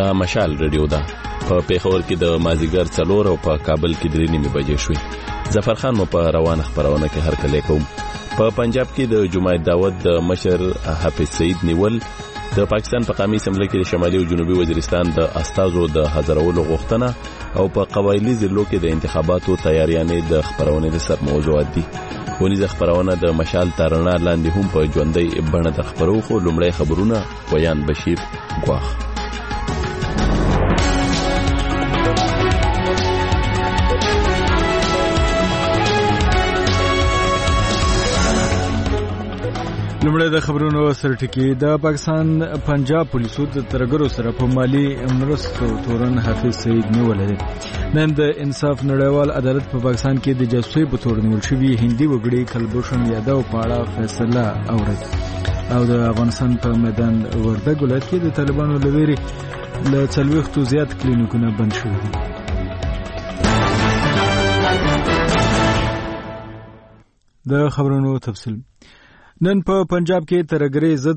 دا مشال رادیو ده. په پیښور کې د مازیګر 4 او په کابل کې 3 بجې شوې. ظفر خان مو په روانه خبرونه کې هر کله کوم. په پنجاب کې د جمعې دعوت د مشر حافظ سعید نیول د پاکستان په قومي اسمبلی کې شمالي او جنوبي وزیرستان د استازو د حاضرولو غوښتنه او په قبایلی ضلعو کې د انتخاباتو تیاریانې د خبرونه د سر موضوعات دي. ونیزه خبرونه د مشال ترنا لاندې هم په ژوندۍ بڼه د خبرو خو لومړی خبرونه بیان بشیر ګواخ. لومړی د خبرونو سرټکی. د پاکستان پنجاب پولیسو د ترګرو سره په مالی مرستو تورن حافظ سعید نیول دي. نن د انصاف نړیوال عدالت په پاکستان کې د جاسوسي په تور نیول شوی هندي وګړي کلبوشن یادو په اړه فیصله اورید. او د افغانستان په میدان وردګ ولایت کې د طالبانو لوري له 40 زیات کلینیکونه بند شوي دي. د خبرونو تفصیل. نن په پنجاب کې ترګری ضد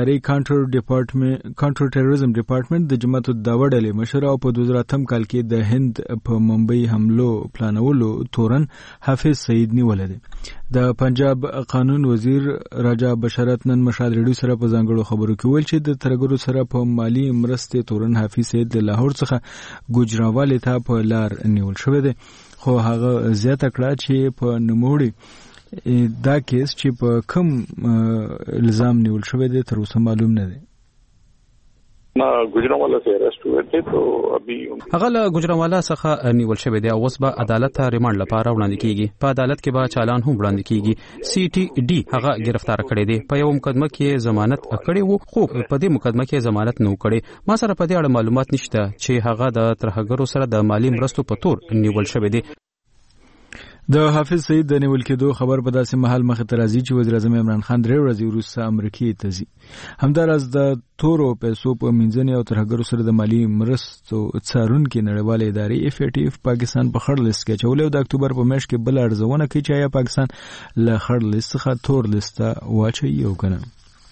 ادارې کانټر ټیرریزم ډپارټمنټ د جماعت الدعوه ډلې مشر او په 2008 کال کې د هند په ممبئی حملو پلانولو تورن حافظ سعید نیول دي. د پنجاب قانون وزیر راجا بشارت نن مشال ریډیو سره په ځانګړو خبرو کې ویل چې د ترګرو سره په مالی مرستې تورن حافظ سعید د لاهور څخه ګوجراوال ته په لار نیول شوی دی. خو هغه زیاته کړه چې په نوموړي دا کیس چې په کوم الزام نیول شوی دی تر اوسه معلوم نه دی. ګجرانوالا سے ارسټ ہوئے تھے تو ابھی هغه له ګجرانوالا څخه نیول شوی دی او اوس به عدالت ته ریماند لپاره وړاندې کیږي. په عدالت کې به چالان هم وړاندې کیږي. سی ټي ډي هغه گرفتار کړی دی. په یو مقدمه کې ضمانت کړی وو خو په دې مقدمه کې ضمانت نه کړی. ما سره په دې اړه معلومات نشته چې هغه د ترهګرو سره د مالی مرستو په تور نیول شوی دی. د حافظ سعید د نیول کېدو خبر په داسې محل مخې ته راځي چې وزیر اعظم عمران خان 3 ورځې وروسته امریکای ته ځي. همداراز د تورو پیسو په منځنۍ او ترهګرو سره د مالی مرستو څارونکو نړیوالې ادارې FATF پاکستان په خړ لیست کې اچولې او د اکتوبر په میاشت کې بل ارزونه کوي چې آیا پاکستان له خړ لیست څخه تور لیست ته واچوي او کنه.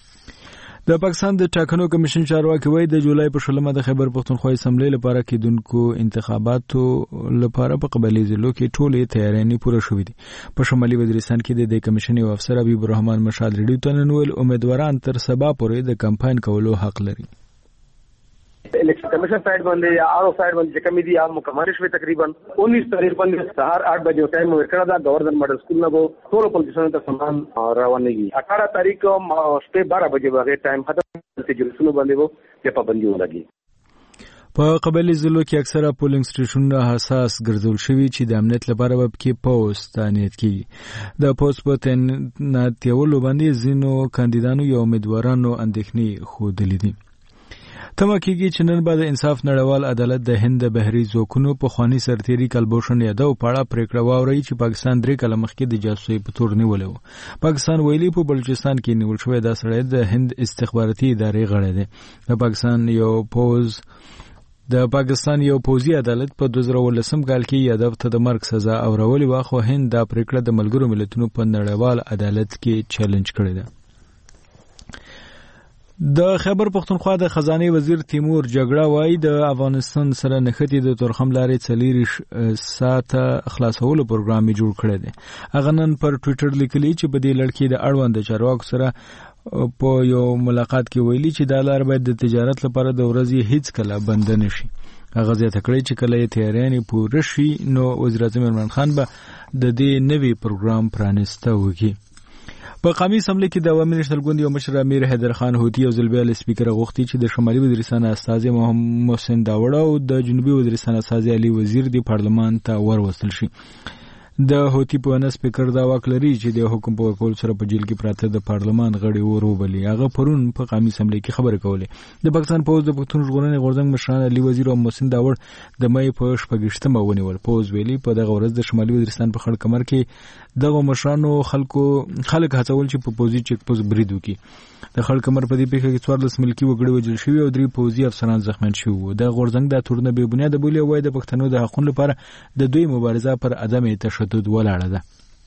د پاکستان د ټاکنو کمیشن چارواکي وایي د جولای په 16 د خیبر پختونخوا اسمبلی لپاره کېدونکو انتخاباتو لپاره په قبایلی ضلعو کې ټولې تیاریانې پوره شوې دي. په شمالي وزیرستان کې د کمیشن یو افسر حبیب الرحمن مشال ریډیو ته نن ویل امیدواران تر سبا پورې د کمپاین کولو حق لري. Election commission side बंद है या आर साइड बंद जकमी दी आप मुकम्मल में तकरीबन 19 तारीख बंद सहार 8 बजे टाइम में कड़ा गवर्नर मॉडल स्कूल में वो 16 पोजीशन तक सामान रवानगी 18 तारीख को स्टे 12 बजे वाले टाइम खत्म से जुलूस बंद वो ये पाबंदी हो लगी. په قبایلی ضلعو کې اکثره پولینګ سټیشنونه حساس ګرځول شوي چې د امنیت لپاره به کې پوز تعینات کیږي. د پوز په تعینات یولو باندې ځینو کاندیدانو یا امیدوارانو اندېښنې ښودلې دي. تمه کېږي چې نن به د انصاف نړیوال عدالت د هند بحري ځواکونو په خواني سرتیري کلبوشن یادو په اړه پریکړه واوري چې پاکستان 3 کاله مخکې د جاسوسي په تور نیولې و. پاکستان ویلي په بلوچستان کې نیول شوی دا سړی د هند استخباراتي ادارې غړی دی. د پاکستان یو پوځي عدالت په 2019 کال کې یادو ته د مرګ سزا اورولې و خو هند دا پریکړه د ملګرو ملتونو په نړیوال عدالت کې چیلنج کړې ده. د خیبر پختونخوا د خزانه وزیر تیمور جګړه وای د افغانستان سره نښتې د تورخم لارې 4 ساعته خلاصولو پروګرام جوړ کړی دی. هغه نن پر ټوئیټر لیکلی چې په دې لړ کې د اړوند چارواکو سره په یو ملاقات کې ویلي چې دا لار باید د تجارت لپاره د ورځې هیڅ کله بند نه شي. هغه زیاته کړی چې کله یې تیاریانې پوره شي نو وزیر اعظم عمران خان به د دې نوي پروګرام پرانسته وکړي. په قومي اسمبلی کې د عوامي نېشنل ګوند یو مشر امیر حیدر خان هوتی او ځلبیا له سپیکر غوښتي چې د شمالي وزیرستان استازي محمد محسن داوړ او د جنوبي وزیرستان استازي علي وزیر د پارلمان ته وروستل شي. د هوتی په ونه سپیکر دا واک لري چې د حکم په ورکول سره په جیل کې پراته د پارلمان غړي وروبلي. هغه پرون په قومي اسمبلی کې خبرې کولې. د پاکستان پوز د پښتون ژغورنې غورځنګ مشران علي وزیر او محسن داوړ د مې په 14مه ونیول. پوز ویلي په دغه ورځ د شمالي وزیرستان په خړ کمر کې دغه مشرانو خلک هڅول چې په پوزي چیک پوز برید وکړي. د خړ کمر په دې پیښه کې 14 ملکی وګړي وژل شوي او 3 پوزي افسران زخمیان شوي. د غورځنګ د تورنه به بنیاد بولی وای د پښتنو د حقوقو لپاره د دوی مبارزه پر عدم تشدد ولاړه ده.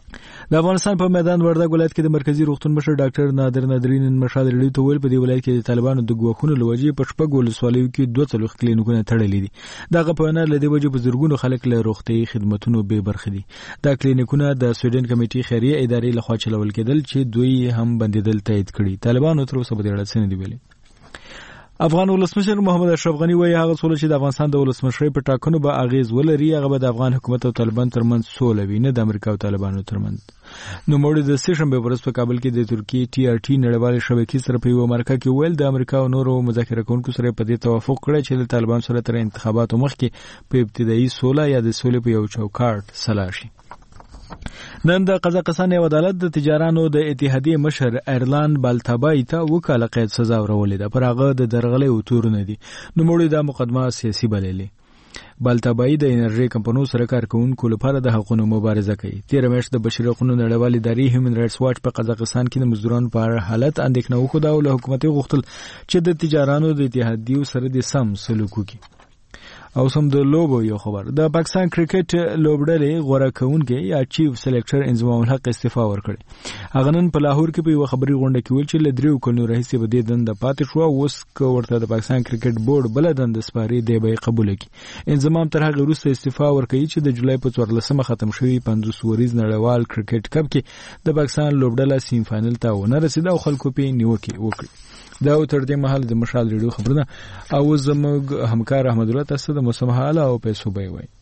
د افغانستان په میدان وردګ ولایت کې د مرکزی روغتون مشر ډاکټر نادر نادرین مشال ریډیو ته ویل په دې ولایت کې د طالبانو د ګواښونو لوجې په شپږ ولسوالیو کې 2 کلینیکونه تړلې دي دغه په وینا لدی وجه په زرګونو خلک له روغتي خدماتونو به برخه دي دا کلینیکونه د سویډن کمیټې خیریه ادارې لخوا چلول کېدل چې دوی هم بندیدل تایید کړي طالبانو تر اوسه په دې اړه څه نه دی ویلي افغان ولسمشر محمد اشرف غنی وایي هغه څول چې د افغانستان د ولسمشرۍ په ټاکنو به اغیز ولري هغه به د افغان حکومت او طالبان ترمنځ سوله وي نه د امریکا او طالبانو ترمنځ نو موږ د سیشنبه ورځ په کابل کې د ترکیه TRT نړیوال شبکې سره په یو مرکه کې ویل د امریکا او نورو مذاکره کوونکو سره په دې توافق کړی چې د طالبان سره تر انتخاباتو مخکې په ابتدایي سوله یا د سولې په یو چوکاټ سلا شي نن د قزاقستان یو عدالت د تجارانو د اتحادیې مشر ایرلان بالتابای ته وکاله قید سزا ورولې ده پر هغه د درغلې او تورونه دي نو موږ د مقدمه سیاسي بللې بالتابای د انرژي کمپنیو سره کارکونکو لپاره د حقوقو مبارزه کوي تیر میاشت د بشري حقوقو نړیوال ادارې هیومن رائټس واچ په قزاقستان کې د مزدورانو په حالت اندېښنه وکړه او له حکومت غوښتل چې د تجارانو د اتحادیو سره د سم سلوک وکړي او سم د لوبو یو خبر د پاکستان کرکټ لوبډلې غوړه کونکي یا چیف سلیکټر انضمام الحق استعفا ورکړي هغه نن په لاهور کې په یو خبري غونډه کې ویل چې له 3 کلونو راهیسې به د دند پاتې شو اوس ورته د پاکستان کرکټ بورډ بل دند سپاري دی به قبول کړي انضمام تر هغه وروسته استعفا ورکړي چې د جولای په 14مه ختم شوی 50 وریز نړیوال کرکټ کپ کې د پاکستان لوبډله سیم فائنل ته ونه رسیده او خلکو په نیوکه وکړي دا تر دې مهال د مشال ریډیو خبرونه او زموږ همکار احمد الله تاسو د موسم حال او پیسو به وي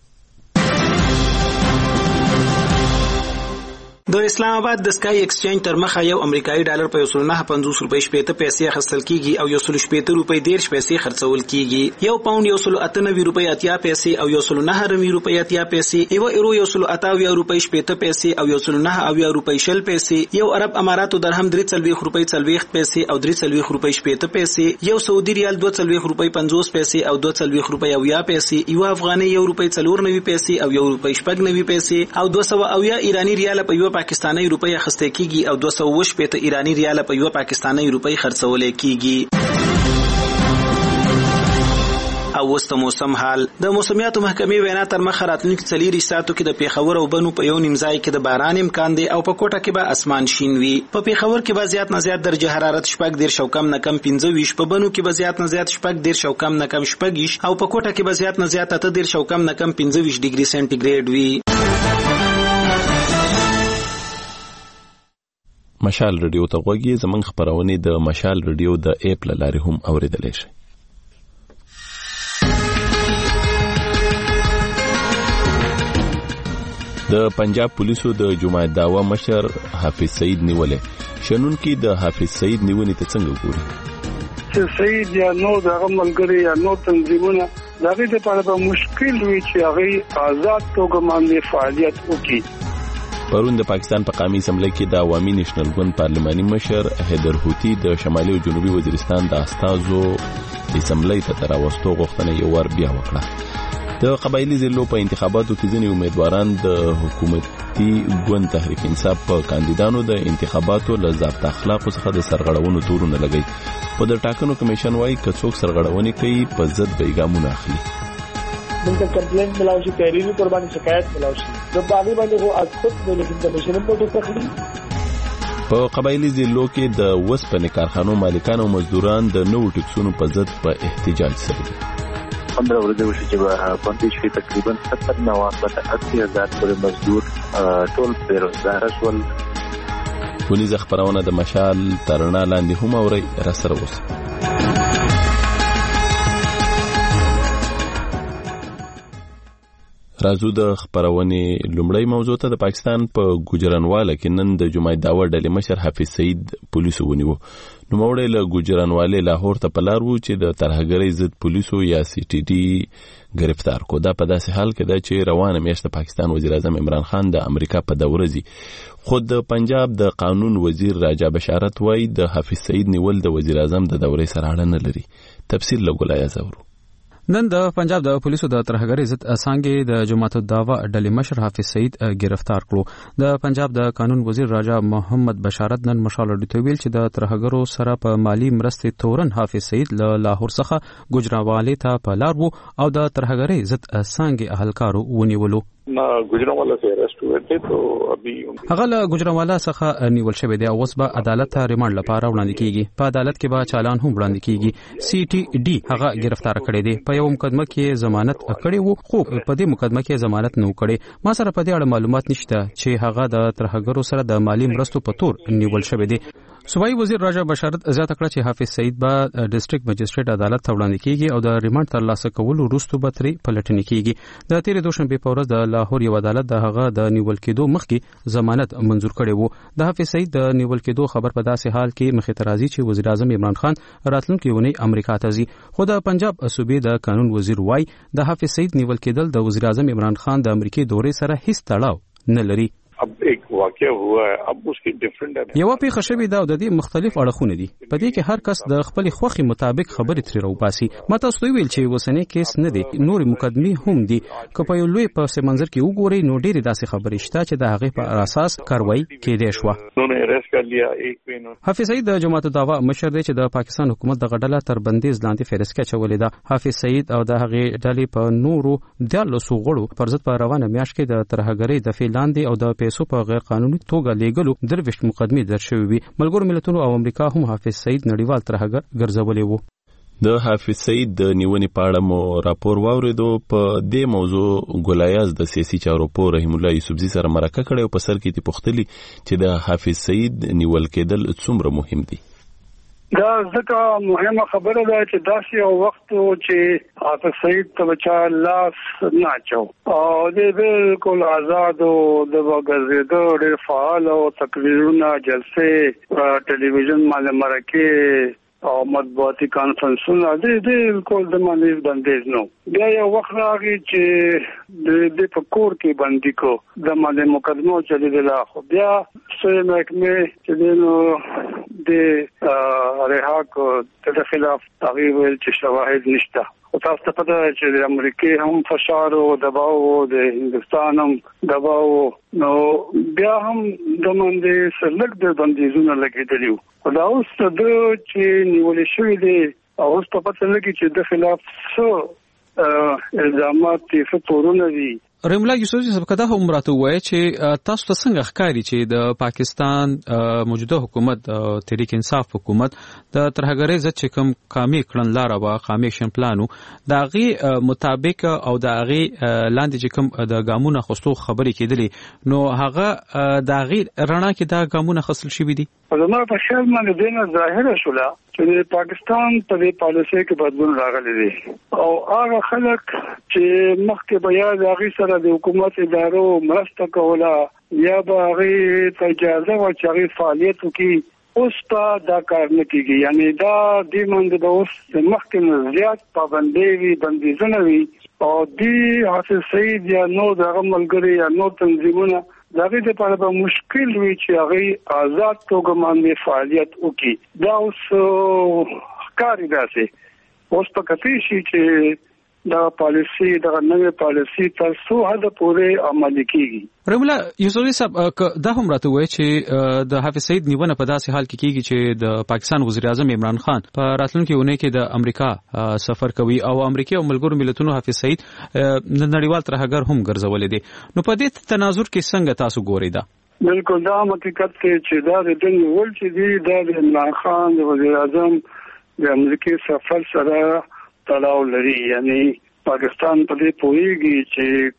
د اسلام آباد د سکای ایکسچینج تر مخه یو امریکایي ډالر په 1.50 روپۍ شپېته پیسې خرڅل کیږي او 1.70 روپۍ 10 پیسې خرڅول کیږي یو پاوند 198 روپۍ 80 پیسې او 1.9 روپۍ 80 پیسې یو یورو 1.28 روپۍ شپېته پیسې او 1.9 روپۍ شل پیسې یو عرب اماراتو درهم 340 روپۍ 40 پیسې او 340 روپۍ شپېته پیسې یو سعودي ریال 240 روپۍ 50 پیسې او 240 روپۍ 80 پیسې یو افغاني یو روپۍ 94 پیسې او یو روپۍ 90 پیسې او 200 ایرانی ریال په یو پاکستانی روپۍ اخیستل کیږي او 280 ایرانی ریال په یو پاکستانی روپۍ خرڅول کیږي او وسط موسم حال د موسمیاتو محکمې وینا تر مخه راتلونکي 4 ساعتو کې د پیښور او بنو په یو نیمځای کې د باران امکان دی او په کوټه کې به اسمان شین وي په پیښور کې به زیات نه زیات درجه حرارت 10 او کم نه کم 15 په بنو کې به زیات نه زیات 10 او کم نه کم 10 او په کوټه کې به زیات نه زیات 10 او کم نه کم 15 ډیګري سنټیګریډ وي مشال ریډیو ته غوږی زمنګ خبرونه د مشال ریډیو د اپ لاري هم اوریدلای شي د پنجاب پولیسو د جمعه داوا مشر حافظ سعید نیولې شنن کې د حافظ سعید نیونې ته څنګه ګوري چې سعید یا نو دغه ملګری یا نو تنظیمونه دغه لپاره مشکل وي چې هغه آزاد توګه باندې فعالیت وکړي پرون د پاکستان په قومي اسمبلی کې د عوامي نېشنل ګوند پارلماني مشر حیدر هوتی د شمالي او جنوبي وزیرستان د استازو اسمبلی ته راوستو غوښتنه یو ور بیا وکړه د قبایلی ضلعو په انتخاباتو کې ځینې امیدواران د حکومتي ګوند تحریک انصاف په کاندیدانو د انتخاباتو له ضابط اخلاقو څخه د سرغړونو تورونه لګي په د ټاکنو کمیشن وايي که څوک سرغړونې کوي په ضد به ګامونه اخلي ملک کمپلینٹ ملاو شي تحریری قربانی شکایت ملاو شي د باغی باندې هو از خود د لیکن کمیشن په ټکو تخلي په قبایلی ضلعو کې د وسپنې کارخانو مالکان او مزدوران د نوو ټکسونو په ضد په احتجاج سره دي 15 ورځې وشي چې په شي تقریبا 70,000 پر مزدور ټول بیروزګار شول ونیزه خبرونه د مشال ترنا لاندې هم اوري را سره وس رازو د خبرونه لومړی موضوع ته د پاکستان په ګوجرانواله کې نن د جمعه داوا ډلې مشر حافظ سعید پولیسو ونیو نو موړې له ګوجرانواله لاهور ته پلار وو چې د ترهګرۍ ضد پولیسو یا CTD گرفتار کو دا په داسې حال کې دا چې روانه میاشت پاکستان وزیر اعظم عمران خان د امریکا په دوره زی خود د پنجاب د قانون وزیر راجا بشارت وای د حافظ سعید نیول د وزیر اعظم د دورې سره اړه نه لري تفصیل لګولای زورو نن د پنجاب د پولیسو د ترهګرۍ ضد څنګه د جماعت الدعوه ډلې مشر حافظ سعید گرفتار کړو د پنجاب د قانون وزیر راجا محمد بشارت نن مشال ډیټو ویل چې د ترهګرو سره په مالی مرستې تورن حافظ سعید له لاهور څخه ګوجرانواله ته په لار وو او د ترهګرۍ ضد څنګه اهلکارو ونیولو ना गुजरावाला से अरेस्ट हुए थे तो अभी هغه له ګجرانوالا څخه نیول شوی دی او اوس به عدالت ته ریمانډ لپاره وړاندې کیږي. په عدالت کې به چالان هم وړاندې کیږي. سی ټي ډي هغه گرفتار کړی دی. په یو مقدمه کې ضمانت کړی وو خو په دې مقدمه کې ضمانت نه کړی. ما سره په دې اړه معلومات نشته چې هغه د ترهګرو سره د مالی مرستو په تور نیول شوی دی. صوبایي وزیر راجا بشارت زیاته کړه چې حافظ سعید به ډیسټریکټ مجسټریټ عدالت ته وړاندې کیږي او د ریمانډ ترلاسه کولو وروسته به ترې پلټنې کیږي. د تیرې دوشنبه په ورځ د لاهور یو عدالت د هغه د نیول کېدو مخکې ضمانت منزور کړی وو. د حافظ سعید د نیول کېدو خبر په داسې حال کې مخې ته راځي چې وزیر اعظم عمران خان راتلونکي اونۍ امریکا ته ځي. خو د پنجاب صوبې د قانون وزیر وای د حافظ سعید نیول کېدل د وزیر اعظم عمران خان د امریکای دورې سره هیڅ تړاو نه لري. अब एक वाकया हुआ है अब उसकी डिफरेंट یو پیښه شوې ده او د دې مختلف اړخونه دي. په دې کې هر کس د خپل خوخي مطابق خبرې ترې راوباسي. ما تاسو ته ویل چې وسنی کیس نه دي نور مقدمه هم دي. که په یو لوی پس منظر کې وګورئ نو ډېری داسې خبرې شته چې د هغه په اساس کاروایی کېدې شو. انہوں اریسٹ کر لیا ایک پین. حافظ سعید د جماعت الدعوه مشر دی چې د پاکستان حکومت د غډله تر بندیز لاندې فهرست کې چولې ده. حافظ سعید او د هغه ډلې په نورو د لاسو غړو پر ضد په روانه میاشت کې د ترهګرۍ د فعلاندې او د پیسو په غیر قانوني توګه لیګلو درويشت مقدمه در شوی وي. ملګرو ملتونو او امریکا هم حافظ سعید نړیوال ترهګر ګرځولې وو. د حافظ سعید د نیونې په اړه مو راپور واوریدو. په دې موضوع ګلایاز د سیاسي چارو په رحیم الله یوسفزي سره مرکه کړې او په سر کې ته پوښتلی چې د حافظ سعید نیول کېدل څومره مهم دي. دا ځکه مهمه خبره ده چې داسې یو وخت چې حافظ سعید ته بچا لاس نه چاو او د بالکل آزاد او د وګرځېدو ډېر فعال او تقریرونه جلسې ټلویزیون باندې مرکه او مطبوعاتي کانفرنسونه د بالکل د باندې بندیز نو. بیا یو وخت راغی چې د فکر کې باندې کو د باندې مقدمه چلیدله خو بیا سوی محکمه چې نو د رها کو د خلاف تغییر ویل چې شواهد نشته. او تاسو ته پته چې د امریکای هم فشار او دباو او د هندستان هم دباو نو بیا هم د باندې سلګ د بندیزونه لګیدلیو. دا اوس د چې نیول شوی دی او اوس په پته لګی چې د خلاف څه الزامات څه پورونه دي. رحیم الله یوسفزي صاحب کدا هم راته وایي چې تاسو ته څنګه ښکاري چې د پاکستان موجوده حکومت تحریک انصاف حکومت د ترهګرۍ ضد چې کوم قامي کړنلار او قامي اکشن پلانو د هغه مطابق او د هغه لاندې چې کوم د ګامونه خصوصو خبرې کېدلې نو هغه د هغه رڼا کې د ګامونه خصل شوی دي. زما په خیال باندې دنه ظاهره شوله چې پاکستان په دې پالیسي کې بدلون راغلی دی او هغه خلک چې مخکې بیا د هغه سره د حکومت ادارو مرسته کوله یا به هغه ته اجازه ورکړي فعالیت وکړي اوس ته دا کار نه کیږي. یعنی دا د منځ د اوس مخکې زیات پابندي وي بندیزونه وي او دی حافظ سعید یا نو دغه ملګری یا نو تنظیمونه دغه لپاره به مشکل وي چې هغه آزاد توګه باندې فعالیت وکړي. دا اوس ښکاري داسې اوس په کتې شي چې دا پالیسي دا نوې پالیسي تاسو هدا پورې عملي کیږي. رحیم الله یوسفزي صاحب دا هم راته وایي چې د حافظ سعید نیونه په داسې حال کې کیږي چې د پاکستان وزیر اعظم عمران خان په راتلونکي اونۍ کې د امریکا سفر کوي او امریکا او ملګرو ملتونو حافظ سعید نړیوال ترهګر هم ګرځولې دي. نو په دې تناظر کې څنګه تاسو ګورئ دا؟ بالکل دا حقیقت دی چې دا د دنیا ول چې دی د عمران خان د وزیر اعظم د امریکا سفر سره تړاو لري. یعنی پاکستان په دې پوهیږي چې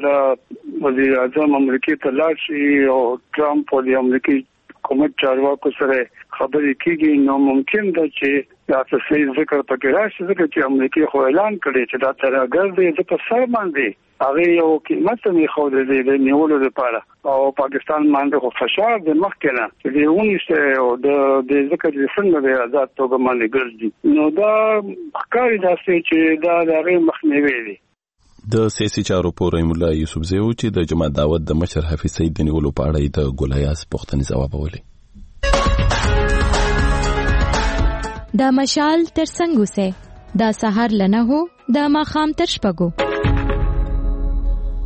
کله وزیر اعظم امریکا ته لاړ شي او ټرمپ او د امریکا حکومت چارواکو سره خبرې کیږي نو ممکن ده چې دا څه ذکر پکې راشي ځکه چې امریکا خو اعلان کړی چې دا ترهګر دی د په سر باندې هغه یو قیمت می خو دې د نیولو لپاره او پاکستان باندې خو فشار د مخکنه چې دیونه او د ذکر څنګه د آزاد توګه باندې ګرځي نو دا ښکاري داسې چې دا د مخنیوي دی. د سیاسي چارو په رحیم الله یوسفزي او چې د جماعت دعوت د مشر حافظ سعید د نیولو په اړه د ګلایاز پوښتنې ځواب ولې دا مشال تر څنګه سه دا سحر لنه هو دا ماخام تر شپګو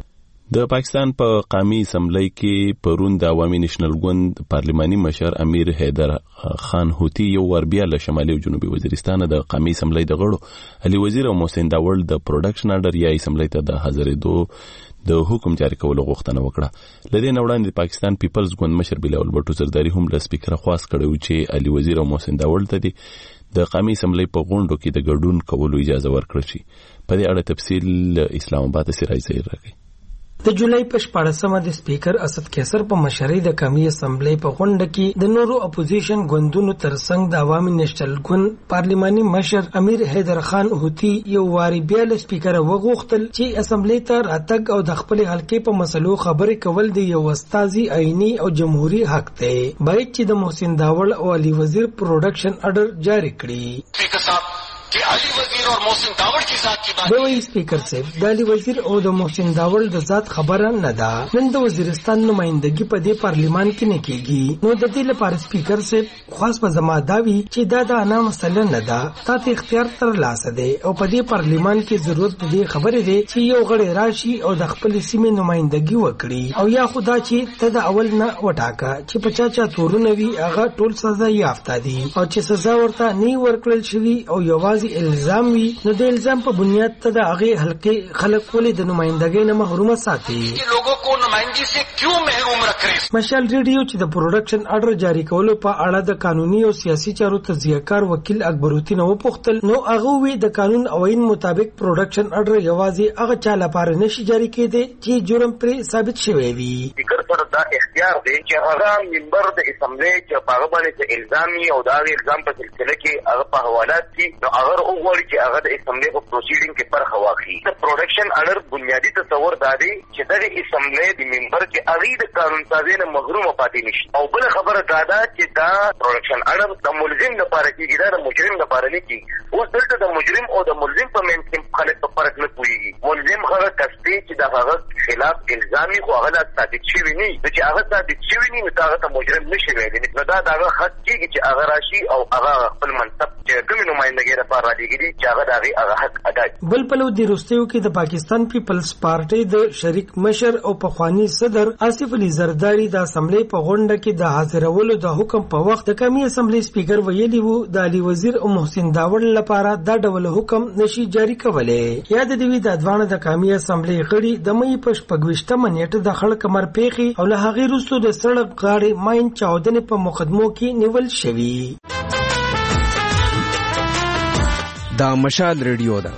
د پاکستان په قومي اسمبلی کې پرون د عوامي نېشنل ګوند پارلماني مشر امیر حیدر خان هوتی یو ور بیا له شمالي او جنوبي وزیرستان د قومي اسمبلی د غړو علي وزیر او محسن داوړ د پروډکشن اډر یا اسمبلی ته د حاضرېدو د حکم جاری کولو غوښتنه وکړه. لدې نوړاندې پاکستان پیپلز ګوند مشر بلاول بټو زرداری هم له سپیکر خواست کړو چې علي وزیر او محسن داوړ ته د قومي اسمبلی په غونډو کې د ګډون کولو اجازه ورکړي شي. په دې اړه تفصیل اسلام آباد سراج زهیر راغی. د جولای په 14مه د سپیکر اسد کیسر په مشرۍ د قومي اسمبلی په غونډه کې د نورو اپوزیشن ګوندونو ترڅنګ د عوامي نېشنل ګوند پارلماني مشر امیر حیدر خان هوتی یو واری بیا له سپیکر وغوښتل چې اسمبلی ته راتګ او د خپل حلقې په مسلو خبرې کول د یو استازي آئینی او جمهوریت حق دی. باید چې د محسن داوړ او علي وزیر پروډکشن اډر جاری کړي. कि अली वजीर और मोहसिन दावड़ की ذات की बात دوی سپیکر صاحب د علي وزیر او د محسن داوړ د ذات خبره نه ده. نن د وزیرستان نمائندګي په دې پارلیمان کې نه کیږي. نو د دې لپاره سپیکر صاحب خاص په زما داوی چې دا د انا مسله نه ده. تاسو اختیار تر لاسه دی او په دې پارلیمان کې ضرورت دې خبره دی چې یو غړی راشي او د خپل سیمې نمائندګي وکړي او یا خدا چې ته د اول نه وټاکه چې په چا تورونه وي هغه ټول سزا یافته دي او چې سزا ورته نه ورکړل شوی او یوازې الزام وي نو د الزام په بنیاد ته د هغه حلقې خلک ولې د نمائندګۍ نه محروم ساتي. لوگوں کو نمائندگی سے کیوں محروم رکھ رہے ہیں؟ مشال ریډیو چې د پروډکشن اډر جاری کولو په اړه د قانوني او سیاسي چارو تجزیه‌کار وکیل اکبر الدین وپوښتل نو هغه وی د قانون او عین مطابق پروډکشن اډر یوازې هغه چا لپاره نشي جاری کېدی چې جرم پر ثابت شوی وي. سپیکر پر دا اختیار دی چې هغه ممبر د اسمبلی چې په هغه باندې الزامي او دا الزام په سلسله کې هغه په حوالات دي نو هغه وګوري چې هغه د اسمبلی په پروسیډینګ کې برخه واخلي. د پروډکشن اډر بنیادی تصور دا دی چې د اسمبلی د ممبر چې هغه د قانون سازي نه محروم پاتې نشي. او بل خبره دا ده چې دا پروډکشن اډر د ملزم لپاره کېږي دا د مجرم لپاره نه کېږي. اوس دلته د مجرم او د ملزم په منځ کې خلک په فرق نه پوهیږي. ملزم هغه کس دی چې د هغه خلاف الزامي خو هغه ثابت شوی نه چې هغه ثابت شوی نه نو هغه ته مجرم نشي ویلی. نو دا هغه حق کېږي چې هغه راشي او هغه خپل منصب چې کوم نمائندګي لپاره راځي چې هغه دغه حق ادا کړي. بل پلو د روستیو کې د پاکستان پیپلز پارټي د شریک مشر او پخوانی صدر آصف علي زرداری د اسمبلی په غونډه کې د حاضرولو د حکم په وخت د قومي اسمبلی سپیکر ویلي وو د علي وزیر او محسن داوړ لپاره دا ډول حکم نشي جاری کولای. یاد دی د ادوانه د قومي اسمبلی غړي د مې په 25 نیټه د خلک کمر پیخي او له هغه وروسته د سړک غاړې ماین چاودنې په مقدمو کې نیول شوی. دا مشال ریډیو ده.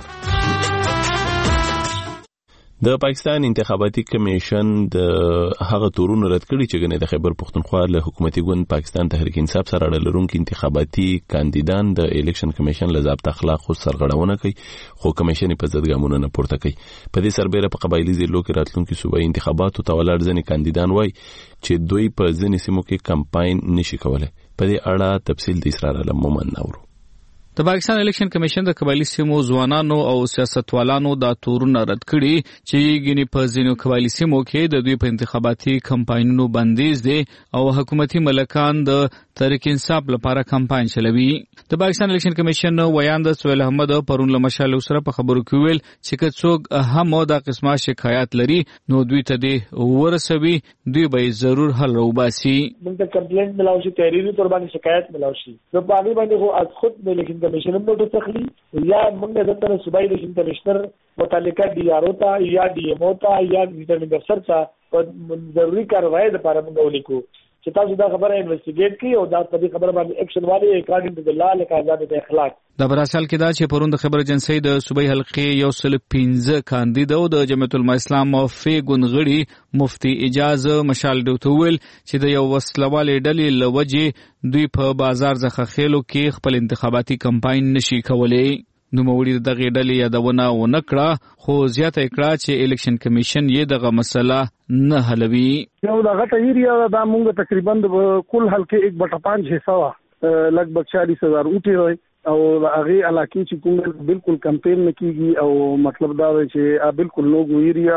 د پاکستان انتخاباتي کمیشن د هغه تورونو رد کړي چې ګنې د خیبر پښتونخوا له حکومتي ګوند پاکستان تحریک انصاف سره اړه لرونکي انتخاباتي کاندیدان د الیکشن کمیشن له ضابطه اخلاق سرغړونه کوي خو کمیشن په ضد ګامونه نه پورته کوي. په دې سربېره په قبایلی ضلعو کې راتلونکي صوبایي انتخاباتو ته ولاړ ځینې کاندیدان وایي چې دوی په ځینې سیمو کې کمپاین نشي کولای. په دې اړه تفصیل د اسرار علم مومن نورو. د پاکستان الیکشن کمیشن د قبایلی سیمو ځوانانو او سیاستوالانو د تورونه رد کړي چې ګینه په ځینو قبایلی سیمو کې د دوی په انتخاباتي کمپاینونو بندیز دي او حکومتي ملکان د تحریک انصاف لپاره کمپاین چلوي. د پاکستان الیکشن کمیشن ویاند سہیل احمد پرون له مشال سره په خبرو کې ویل چې څوک هم د قسمه شکایت لري نو دوی ته دې ورسوي دوی به ضرور حل راوباسي. موږ ته کمپلینټ ملاوي تحریری تور باندې شکایت ملاوي نو باندې باندې خو از خود الیکشن کمیشن موږ ته تخلي یا موږ دغه صوبایي الیکشن کمشنر متعلقه ډي آر او ته یا ډي ایم او ته یا ریټرنینګ افسر ته ضروري کاروایی لپاره موږ ولیکو چې تاسو دا خبره انویسټیګیټ کړئ او دا په دې خبره باندې اکشن والی اکارډینګ ټو د لا لکه آزاد اخلاق. د براسل کې دا چې پرون د خبر ایجنسی د صوبایي حلقې 115 کاندید او د جمعیت العلماء اسلام او فی ګونغړي مفتی اجاز مشال ډوتول چې د یو وسلوالې ډلې لوجه دوی په بازار ځخه خېلو کې خپل انتخاباتي کمپاین نشي کولای. نو موړي دغه ډلې یادونه ونکړه خو زیاته کړه چې الیکشن کمیشن یې دغه مسله نه حلوي. یو دغه ایریا دا موږ تقریبا کل حلقه 1/5 حصہ لګبګ 40000 اوټي وي او هغه علاقې چې کوم بالکل کمپین نه کیږي او مطلب دا دی چې بالکل لوګو ایریا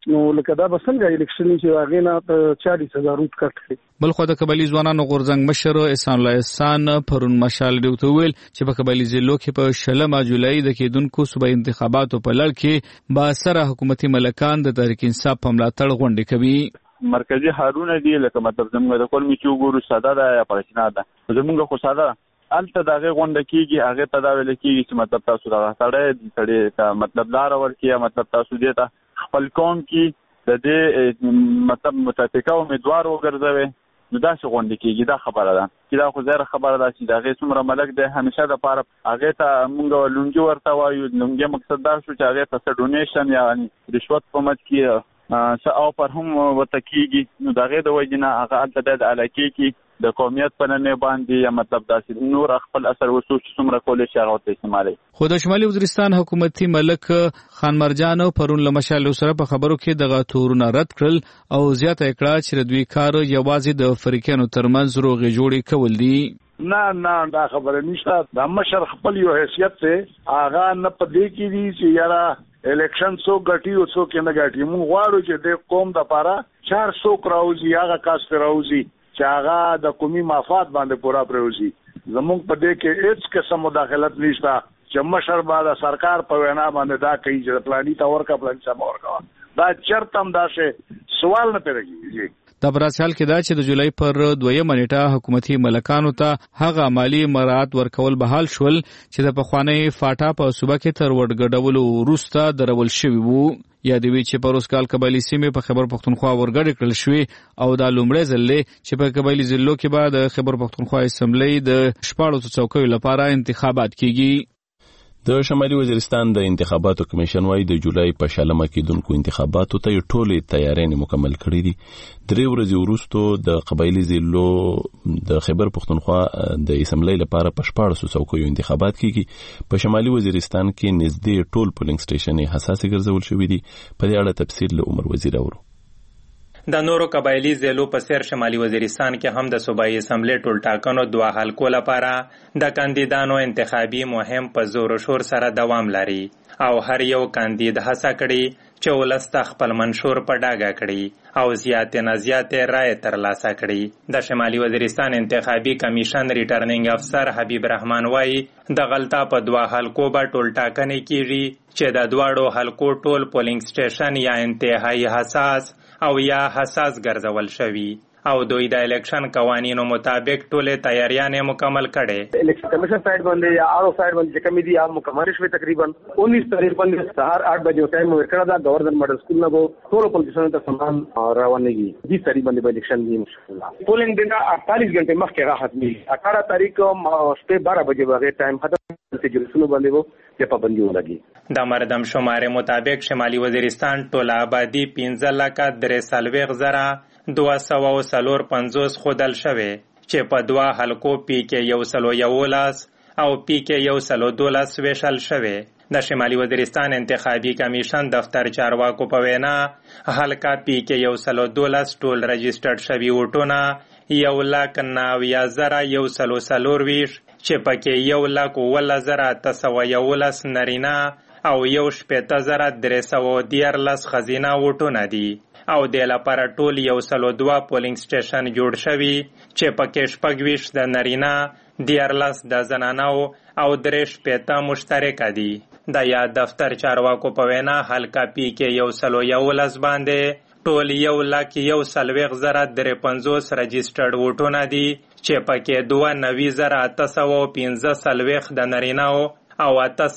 نو لکه دا بسنګ الیکشن چې هغه نه 40000 روټ کټ. بل خو د قبایلی ځوانانو غورځنګ مشر احسان الله احسان پرون مشال ډیوته ویل چې په قبایلی ضلعو کې په 16 جولای د کېدونکو صوبایي انتخاباتو په لړ کې با سره حکومتي ملکان د تحریک انصاف په ملاتړ غونډې کوي. مرکزی هارونه دی لکه مطلب زموږ د کول می چې وګورو ساده ده یا پښتنه ده زموږ خو ساده الته دغه غونډه کیږي هغه ته دا ویل کیږي چې مطلب تاسو دا سړی مطلب لار ورکیه مطلب تاسو دې ته خپل قوم کې د دې مطلب متفقه امیدوار وګرځوي نو دا څه غونډه کیږي دا خبره ده چې دا خو زیره خبره ده چې دغه څومره ملک ده همیشه د پاره هغه ته موږ لونګي ورته وایو لونګي مقصد دا شو چې هغه ته ډونیشن یا رشوت په مت کې او پر هم وته کیږي نو دغه د وجنه هغه د علاقې کې د قومیت په نامه باندې یا مطلب داسې نور خپل اثر وسو چې څومره کولای شي هغه ته استعمالي. خو د شمالي وزیرستان حکومتي ملک خان مرجان پرون لمشال سره په خبرو کې دغه تورونه رد کړل او زیاته کړه چې دوی کار یوازې د فریقانو ترمنځ روغې جوړې کول دي. نه دا خبره نشته. د مشر خپل یو حیثیت ته هغه نه پدې کې دي چې یاره الیکشن سو غټي او سو کې نه غټي مونږ غواړو چې د قوم د پاره 400 راوځي هغه کاست راوځي چې هغه د قومي مفاد باندې پورا پروزي. زموږ په دې کې هیڅ قسم مداخلت نشته چې مشر باندې سرکار په وینا باندې دا کوي چې پلاني تور کا پلان سم ورکا دا چرتم دا شه سوال نه پیږي. د براسال کې دا چې د جولای پر 2 نیټه حکومتي ملکانو ته هغه مالی مراعات ورکول بحال شول چې د پخوانی فاټا په صوبه کې تر وړګډولو وروسته درول شوی وو. یادوي چې پروس کال قبایلی سیمه په خیبر پختونخوا ورګړ کړل شوې او دا لومړی ځل چې په قبایلی ضلعو کې بعد خیبر پختونخوا اسمبلی د 14 څوکیو لپاره انتخابات کیږي. د شمالي وزیرستان د انتخاباتو کمیشن وايي د جولای په شلمه کېدونکو انتخاباتو ته ټولې تیارې مکمل کړې دي. 3 ورځې وروسته د قبایلی ضلعو د خیبر پختونخوا د اسمبلی لپاره په 14 څوکیو انتخابات کیږي. په شمالي وزیرستان کې نږدې ټول پولینګ سټیشن حساس ګرځول شوې دي. په دې اړه تفصیل له عمر وزیر اورو. د نورو قبایلی ضلعو په سیر شمالي وزیرستان کې هم د صوبایي اسمبلی ټول ټاکنو 2 حلقو لپاره د کاندیدانو انتخابي مهم په زور او شور سره دوام لري او هر یو کاندید هڅه کړي چې ولست خپل منشور په ډاګه کړي او زیاتې رائے ترلاسه کړي. د شمالي وزیرستان انتخابي کمیشن ریټرنینګ افسر حبیب رحمان وايي د غلطه په 2 حلقو به ټول ټاکنې کیږي چې د 2 حلقو ټول پولینګ سټیشن یا انتهایی حساس او یا حساس ګرځول شوی او دوی د الیکشن قوانینو مطابق ټولې تیاریانې مکمل کړي. الیکشن کمیشن سائٹ باندې یا آر او سائٹ باندې چې کمی دي یا مکمل شوی تقریبا 19 تاریخ باندې سهار 8 بجې ټایم ورکړه دا گورنر ماډل سکول نه وو ټول پولیسونو ته سامان روانېږي. 20 تاریخ باندې الیکشن دی ان شاء الله. پولینګ دینه 48 غنټه مخکې راحت می 18 تاریخ شپه 12 بجې وغه ټایم ختم چې جلسونو باندې وو چې پابندي ولګي. د مردم شمار مطابق شمالي وزیرستان ټول آبادی 15,332,250 خودل شوه چې په 2 حلقو پی کې 111 او پی کې 112 ویشل شوه. د شمالي وزیرستان انتخابي کمیشن دفتر چارواکو په وینا حلقه پی کې 112 ټول رجسټرډ شوي وټونه 1,90,140 چې پکې 1,10,811 نارینه او 1,80,313 خزینه وټونه دي او د لپاره ټول 102 پولینګ سټیشن جوړ شوي چې پکې 26 د نارینه 14 د زنانو او 3 مشترک دي. د یا دفتر چارواکو په وینا حلقه پی کې 111 باندې ټول 1,40,350 رجسټرډ وټونه دي چې پکې 92,815 د نارینه او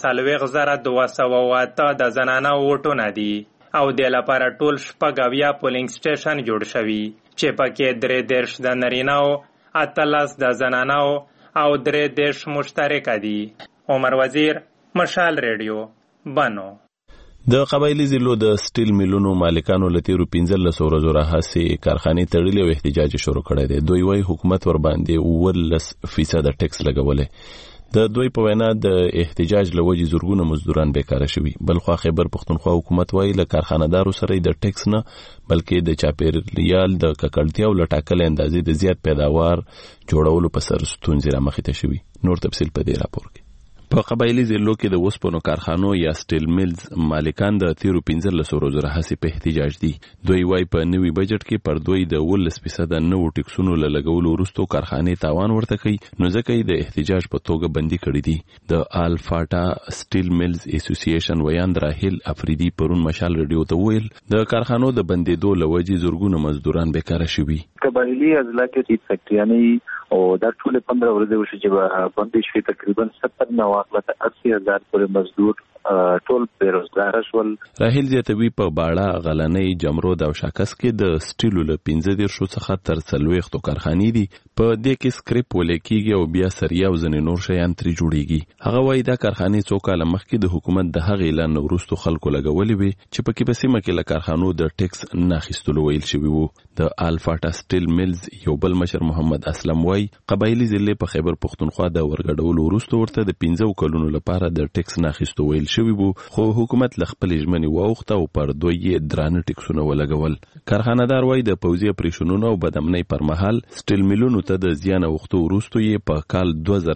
8,208 د زنانو وټونه دي او د لپاره ټول 90 پولینګ سټیشن جوړ شوي چې پکې 3 د نارینه 18 د زنانو او 3 مشترک دي. عمر وزیر، مشال ریډیو، بنو. د قبایلی ضلعو د سټیل میلونو مالکانو له تیرو 15 ورځو راهیسې کارخانې تړلې او احتجاج شروع کړی دی. دوی وايي حکومت ور باندې 19% ټیکس لګولې. د دوی په وینا د احتجاج له وجې زورګونه مزدوران بیکاره شوي. بلخوا خیبر پختونخوا حکومت وايي له کارخانه‌دارو سره د ټیکس نه بلکې د چاپیریال د ککړتیا او لټاکل اندازې د زیات پیداوار جوړولو په سر ستونزې رامخې ته شوي. نور تفصیل په دې راپور کې. په قبایلی ضلعو کې د وسپنو کارخانو یا سټیل میلز مالکان د تیرو 15 ورځو راهیسې په احتجاج دي. دوی وايي په نوي بجټ کې پر دوی د 18% نوو ټیکسونو لګولو وروسته کارخانې تاوان ورته کوي، نو ځکه د احتجاج په توګه بندي کړی دي. د الفاټا سټیل میلز اسوسییشن ویاند راهیل افریدي پرون مشال رادیو ته ویل د کارخانو د بندیدو لوجې زورګونه مزدوران بیکاره شوي. قبایلی اضلاع کې فیکټریانې او دا ټول 15 ورځې وشي چې باندې شوي تقریبا 70 نه واقعه 80,000 پورې مزدور ټول بیروزګار شول. راهیل زیاتوي په باړه غلنۍ جمرود او شاکس کې د سټیلو له 15 څخه تر 40 کارخانې دي. په دې کې سکریپ ولیکيږي او بیا سریا او ځنې نور شیان ترې جوړيږي. هغه وايي دا کارخانې څو کال مخکې د حکومت د هغې اعلان وروسته خلکو لګولې وي چې پکې په سیمه کې له کارخانو د ټیکس نه اخیستلو ویل شوی وو. د الفاټا سټیل میلز یو بل مشر محمد اسلم وايي قبایلی ضلع په خیبر پختونخوا د ورګډولو وروسته ورته د 15 کلونو لپاره د ټیکس نه اخیستو ویل شوی وو، خو حکومت ل خپل ژمنې واوښته او پر دوی درانه ټیکسونه ولګول. کارخانه‌دار وايي د پوځي اپریشنونو او بدامنۍ پر مهال سټیل میلونو ته د زیان اوښتو وروسته یې په کال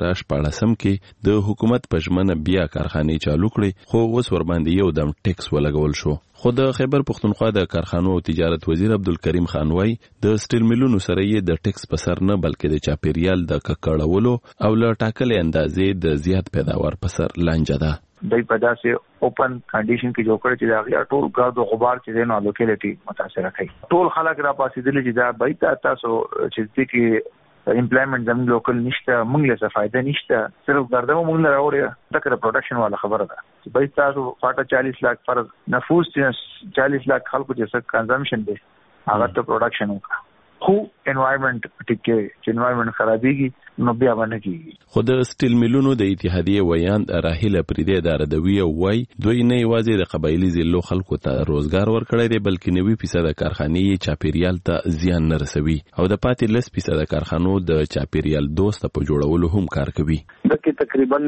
2014 کې د حکومت په ژمنه بیا کارخانې چالو کړې، خو اوس ورباندې یو دم ټیکس ولګول شو. خو د خیبر پختونخوا د کارخانو او تجارت وزیر عبدالکریم خان وايي د سټیل میلونو سره یې د ټیکس په سر نه بلکې د چاپیریال د ککړولو او له ټاکلې اندازې د زیات پیداوار په سر لانجه ده. دای په داسې اوپن کنډیشن کې جوړ کړی چې دا غیا ټول ګرد او غبار چې د لوکیلیټي متاثر کوي. ټول خلک را پاسېدل چې دا بایته تاسو چې کې امپلایمنٹ زموږ لوکل نشته، موږ له څه فائدہ نشته، صرف ګردمو موږ نه راوړي. دا کړه پروډکشن والا خبره ده چې بای تاسو فاټه 40 لک فرض نفوس چې 40 لک خلکو چې څه کنزمپشن دي هغه ته پروډکشن وکړه، خو انوایرنمنت ټیکه چې انوایرنمنت خرابېږي نو بیا باندې کیږي. خو د سټیل میلونو د اتحادیې ویاند راهیل افریدي د ردوی او وای دوی نه یوازې د قبایلی ضلعو خلکو ته روزګار ورکړی دی بلکې 90% کارخانې چاپیریال ته زیان نه رسوي او د پاتې 10% کارخانو د چاپیریال دوست په جوړولو هم کار کوي. دغه تقریبا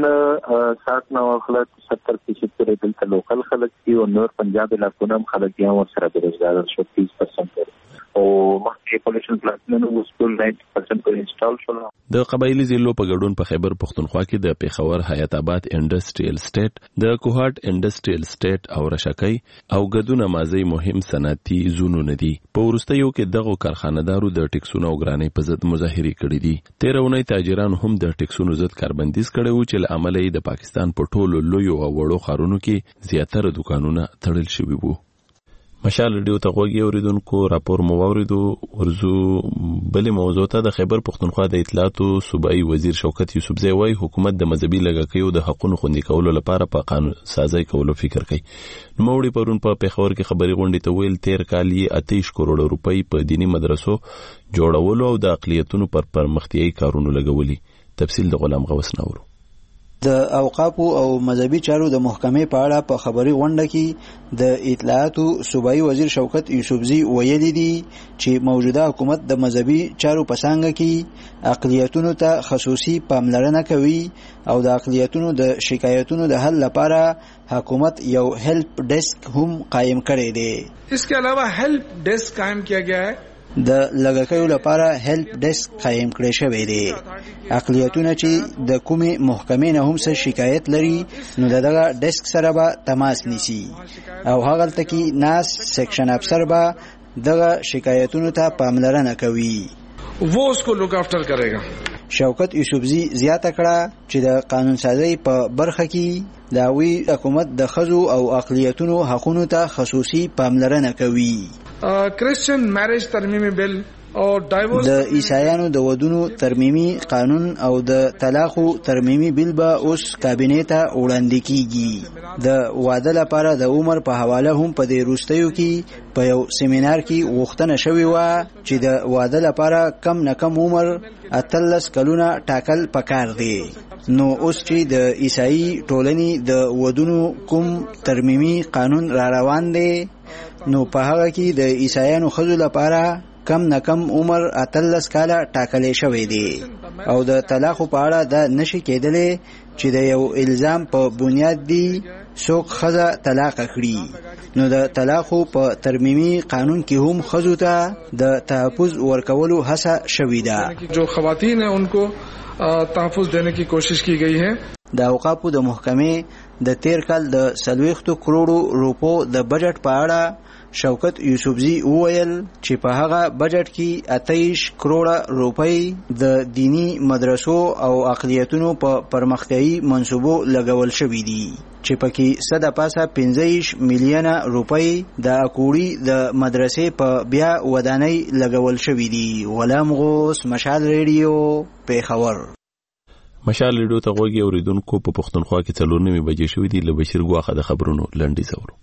60 نه خلک 70% پورې دلته لوکل خلک دي او نور پنجاب علاقو هم خلک دي او سره روزګار شو 30% او مخکې پولیشن پلانټونو وسپل 90% پر انسټال شول. د قبایلی ضلعو په ګډون په خیبر پختونخوا کې د پیښور حیات آباد انډستریل سټیټ، د کوهاټ انډستریل سټیټ او رشکۍ او ګدونه مازی مهم صنعتي زونونه دي. په وروستیو کې دغه کارخانه‌دارو د ټیکسونو او ګرانۍ په ضد مظاهرې کړې دي. تیرونی تاجران هم د ټیکسونو ضد کاربندیز کړي وو چې له امله د پاکستان په ټولو لویو او وړو ښارونو کې زیاتره دکانونه تړل شوي وو. مشال رادیو ته غوږی اوریدونکو راپور مو واوریدو. ورزو بلې موضوع ته د خیبر پختونخوا د اطلاعاتو صوبایي وزیر شوکت یوسفزی وايي حکومت د مذهبي لږکیو د حقوقو خوندي کولو لپاره په قانون سازي کولو فکر کوي. نوموړي پرون په پیښور کې خبري غونډې ته ویل 13 کال یې 28 کروڑ روپۍ په دینی مدرسو جوړولو او د اقلیتونو پر پرمختیايي کارونو لګولي. تفصیل د غلام غوث ناورو. د اوقاف او مذهبي چارو د محکمې په اړه په خبري غونډه کې د اطلاعاتو صوبایي وزیر شوکت یوسفزی ویلي دي چې موجوده حکومت د مذهبي چارو په څانګه کې اقلیتونو ته خصوصي پاملرنه کوي او د اقلیتونو د شکایتونو د حل لپاره حکومت یو هیلپ ډیسک هم قائم کړی دی. इसके अलावा हेल्प डेस्क कायम किया गया है. د لږکیو لپاره هیلپ ډیسک قائم کړی شوی دی. اقلیتونه چې د کومې محکمې نه هم څه شکایت لري نو دغه ډیسک سره به تماس نیسي او هغلته کې ناس سیکشن افسر به دغه شکایتونو ته پاملرنه کوي. वो उसको लुक आफ्टर करेगा. شوکت یوسفزی زیاته کړه چې د قانون سازی په برخه کې د وی حکومت د خزو او اقلیتونو حقوقو ته خصوصي پاملرنه کوي. کرسچن میریج ترمیمی بل او ډایورس د عیسایانو د ودونو ترمیمی قانون او د طلاق ترمیمی بل به اوس کابینې ته وړاندې کیږي. د واده لپاره د عمر په حواله هم په دې روستیو کې په یو سیمینار کې غوښتنه شوې و چې د واده لپاره کم نه کم عمر 18 کلونه ټاکل پکار دی. نو اوس چې د عیسائی ټولنې د ودونو کوم ترمیمی قانون را روان دی نو په هغه کې د عیسایانو خزو لپاره کم نه کم عمر 18 کاله ټاکلې شوی دی او د طلاق په اړه د نشي کېدلې چې د یو الزام په بنیاد دی څوک خزه طلاق کړي نو د طلاق په ترمیمی قانون کې هم خزو ته د تحفظ ورکولو هڅه شوې ده. جو خواتین ہیں ان کو تحفظ دینے کی کوشش کی گئی ہے. د اوقافو د محکمې د تیر کال د 40 کروڑو روپو د بجټ په اړه شوکت یوسفزی وویل چې په هغه بجټ کې 28 کروڑه روپۍ د دینی مدرسو او اقلیتونو په پرمختیايي منصوبو لګول شوې دي چې پکې 15 میلیونه روپۍ د اکوړي د مدرسې په بیا ودانۍ لګول شوې دي. غلام غوث، مشال ریډیو، پیښور. مشال ریډیو ته غوږی اوریدونکو په پښتونخوا کې 4:30 بجې شوې دي. له بشیر ګواخه د خبرونو لنډی زورو.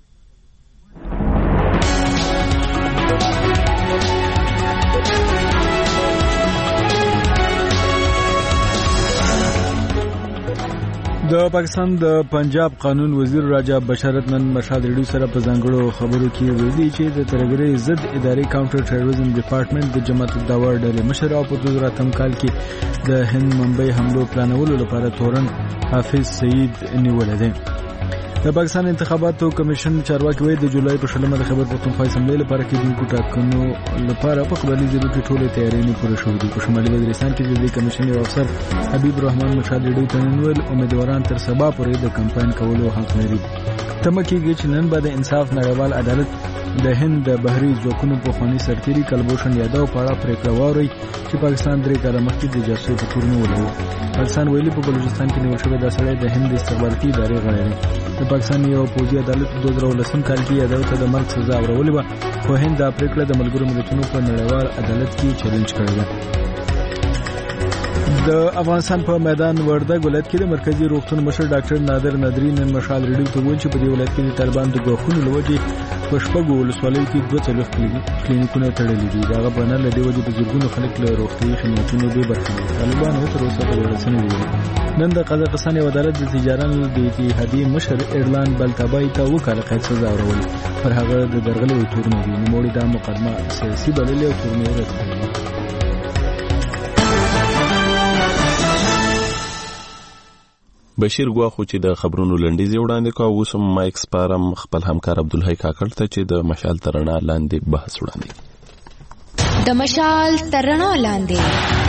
د پاکستان د پنجاب قانون وزیر راجا بشارت نن مشال ریډیو سره په ځانګړو خبرو کې ویلي چې د ترګری ضد اداري کاونټر ټیرریزم ډپارټمنټ د جماعت الدعوه ډلې مشر او په 2008 کال کې د هند ممبئی حملو پلانولو لپاره تورن حافظ سعید نیولې ده. د پاکستان انتخاباتو کمیشن چارواکي وایي د جولای په 16 د خیبر پختونخوا اسمبلی لپاره کېدونکو ټاکنو لپاره په قبایلي ضلعو کې ټولې تیاریانې پوره شوې دي. په شمالي وزیرستان کې د کمیشن یو افسر حبیب رحمان مشال ریډیو ته وویل امیدواران تر سبا پورې د کمپاین کولو حق لري. تمه کېږي چې نن به د انصاف نړیوال عدالت د هند د بحري ځواکونو په خواني سرتیري کلبوشن یادو په اړه پریکړه ووري چې پاکستان 3 کاله مخکې د جاسوسۍ په تور نیولی و. پاکستان ویلي په بلوچستان کې نیول شوی دا سړی د هند استخباراتي ادارې غړی دی. د پاکستان یو پوځي عدالت 2019 کال کې یادو ته د مرګ سزا اورولې وه، خو هند دا پریکړه د ملګرو ملتونو په نړیوال عدالت کې چیلنج کړې ده. د افغانستان په میدان وردګ ولایت کې د مرکزی روغتون مشر ډاکټر نادر نادری نن مشال ریډیو ته وویل چې په دې ولایت کې د طالبان د ګواښونو له وجې په شپږو ولسوالیو کې 42 کلینیکونه تړلي دي. د هغه بنا له دې وجې د زرګونو خلک له روغتیايي خدماتونو بې برخې دي. طالبان تر اوسه په ورسنه دي. نن د قزاقستان یو عدالت د تجاران د اتحادیې مشر ایرلان بلتابای ته وکاله قید سزا ورول پر هغه د درغلي تورنه دي. نوموړي دا مقدمه سیاسي بللې او تورنه رد کړې. بشیر ګواخو چې د خبرونو لنډیز وړاندې کوي اوس هم مایک سپارم خپل همکار عبدالحی کاکړ ته چې د مشال ترنا لاندې بحث وړاندې د مشال ترنا لاندې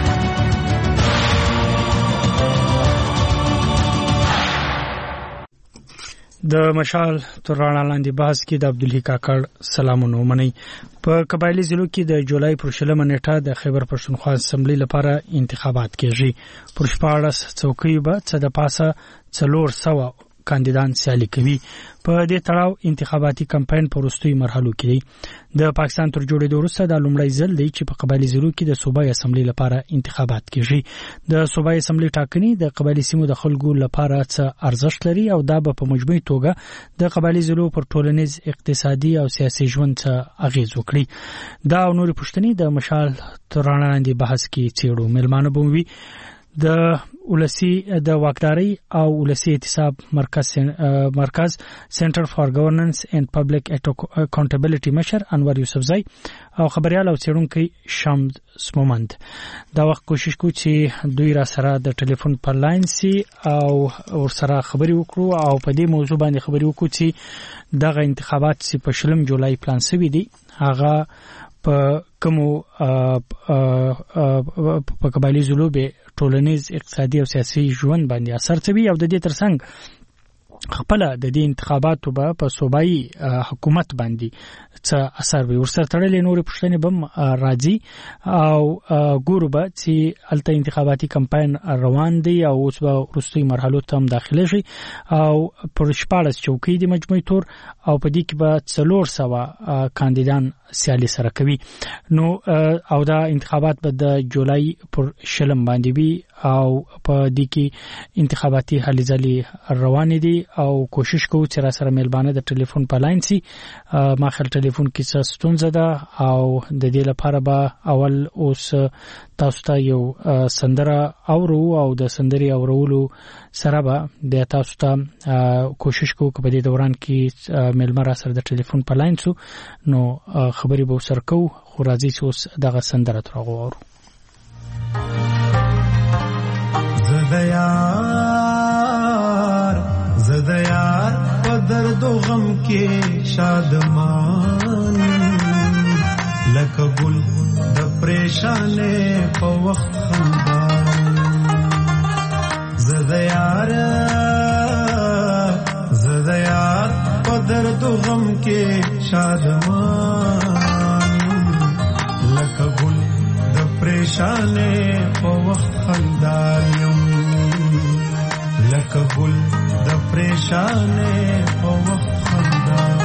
د مشال ترنا لاندې بحث کې د عبدالحی کاکړ سلامونه ومني. په قبایلی ضلعو کې د جولای پر 16 نیټه د خیبر پښتونخوا اسمبلی لپاره انتخابات کیږي. پر 14 څوکۍ به څه د پاسه 400 کاندیدان سیالي کوي. په دې تړاو انتخاباتي کمپاین په وروستۍ مرحلو کې دی. د پاکستان تر جوړېدو وروسته د لومړی ځل دی چې په قبایلی ضلعو کې د صوبایي اسمبلی لپاره انتخابات کیږي. د صوبایي اسمبلی ټاکنې د قبایلی سیمو د خلکو لپاره څه ارزښت لري او دا به په مجموعي توګه د قبایلی ضلعو پر ټولنیز اقتصادي او سیاسي ژوند څه اغیز وکړي. دا او نور پوښتنې د مشال ترنا لاندې بحث کې څېړو. ملمانه به وي د ولسی د واکداري او ولسی احتساب مرکز سنټر فار گورننس اینڈ پبلک اکاونټیبিলিټي مشر انور یوسفزئی او خبريال او څېړونکو شمس سمومند. دا وخت کوشش کوي چې دوی را سره د ټلیفون پر لاین سي او ور سره خبري وکړو او په دې موضوع باندې خبري وکړو چې دغه انتخابات چې په 16 جولای پلان شوی دي هغه په کومو په قبایلی ضلعو به ټولنیز اقتصادي او سیاسي ژوند باندې اثر کوي او د دې ترڅنګ خپل د دې انتخاباتو په صوبایي حکومت باندې څه اثر وي. ورسره تړلې نورې پوښتنې به راځي او ګورو به چې هلته انتخاباتي کمپاین روان دی او اوس به وروستۍ مرحلو ته هم داخله شي او پر 14 چوکۍ د مجموعي تور او په دې کې به 400 کاندیدان سیالي سره کوي. نو او دا انتخابات به د جولای پر 16 باندې وي او په دې کې انتخاباتي هلې ځلې روانې دي او کوشش کوو چې را سره ملبانه د ټلیفون په لاین سي. ما خپل ټلیفون کې څه ستونزه ده او د دې لپاره به اول اوس تاسو ته یو سندره اورو او د سندري اورولو سره به د تاسو ته کوشش کوو چې په دې دوران کې ملمر سره د ټلیفون په لاین سو نو خبري به سر کو خو راځي چې اوس دغه سندره ترغو اورو. زدیار په درد و غم کې شادمان لکه ګل د پریشانې په وخت خندان زدیار کې شادمان لکه ګل د پریشانې په وخت خندان یم لکه ګل د پریشانې په وخت خندان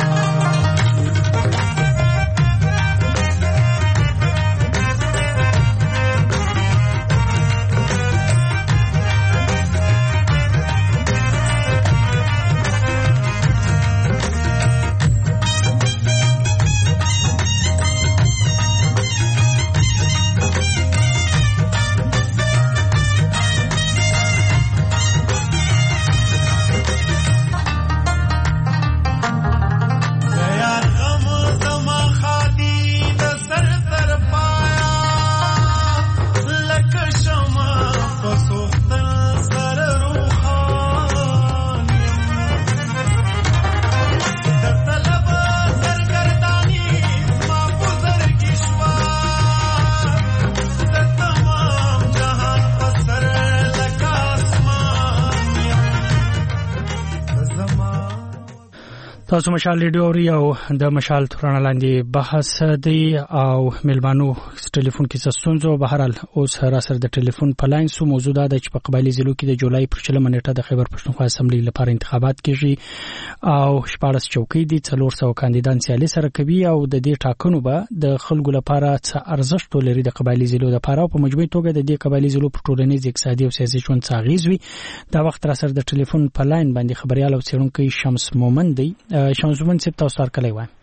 تاسو مشال ریډیو اوري او د مشال تورانه لاندې بحث دی او ملمانو ټلیفون کې ستونزه بهرال اوس را سره د ټلیفون په لاین سو موضوع ده چې په قبایلی ضلعو کې د جولای پر 4 نیټه د خیبر پښتونخوا اسمبلی لپاره انتخابات کیږي او 14 چوکۍ دي 400 کاندیدان سیالي سره کوي او د دې ټاکنو به د خلکو لپاره څه ارزښت لري د قبایلی ضلعو لپاره او په مجموعي توګه د دې قبایلی ضلعو پر ټولنیز اقتصادي او سیاسي ژوند څه اغیز وي دا وخت را سره د ټلیفون په لاین باندې خبريال او څېړونکو شمس مومن دی شمس مومن صاحب تاسو سره کلی وای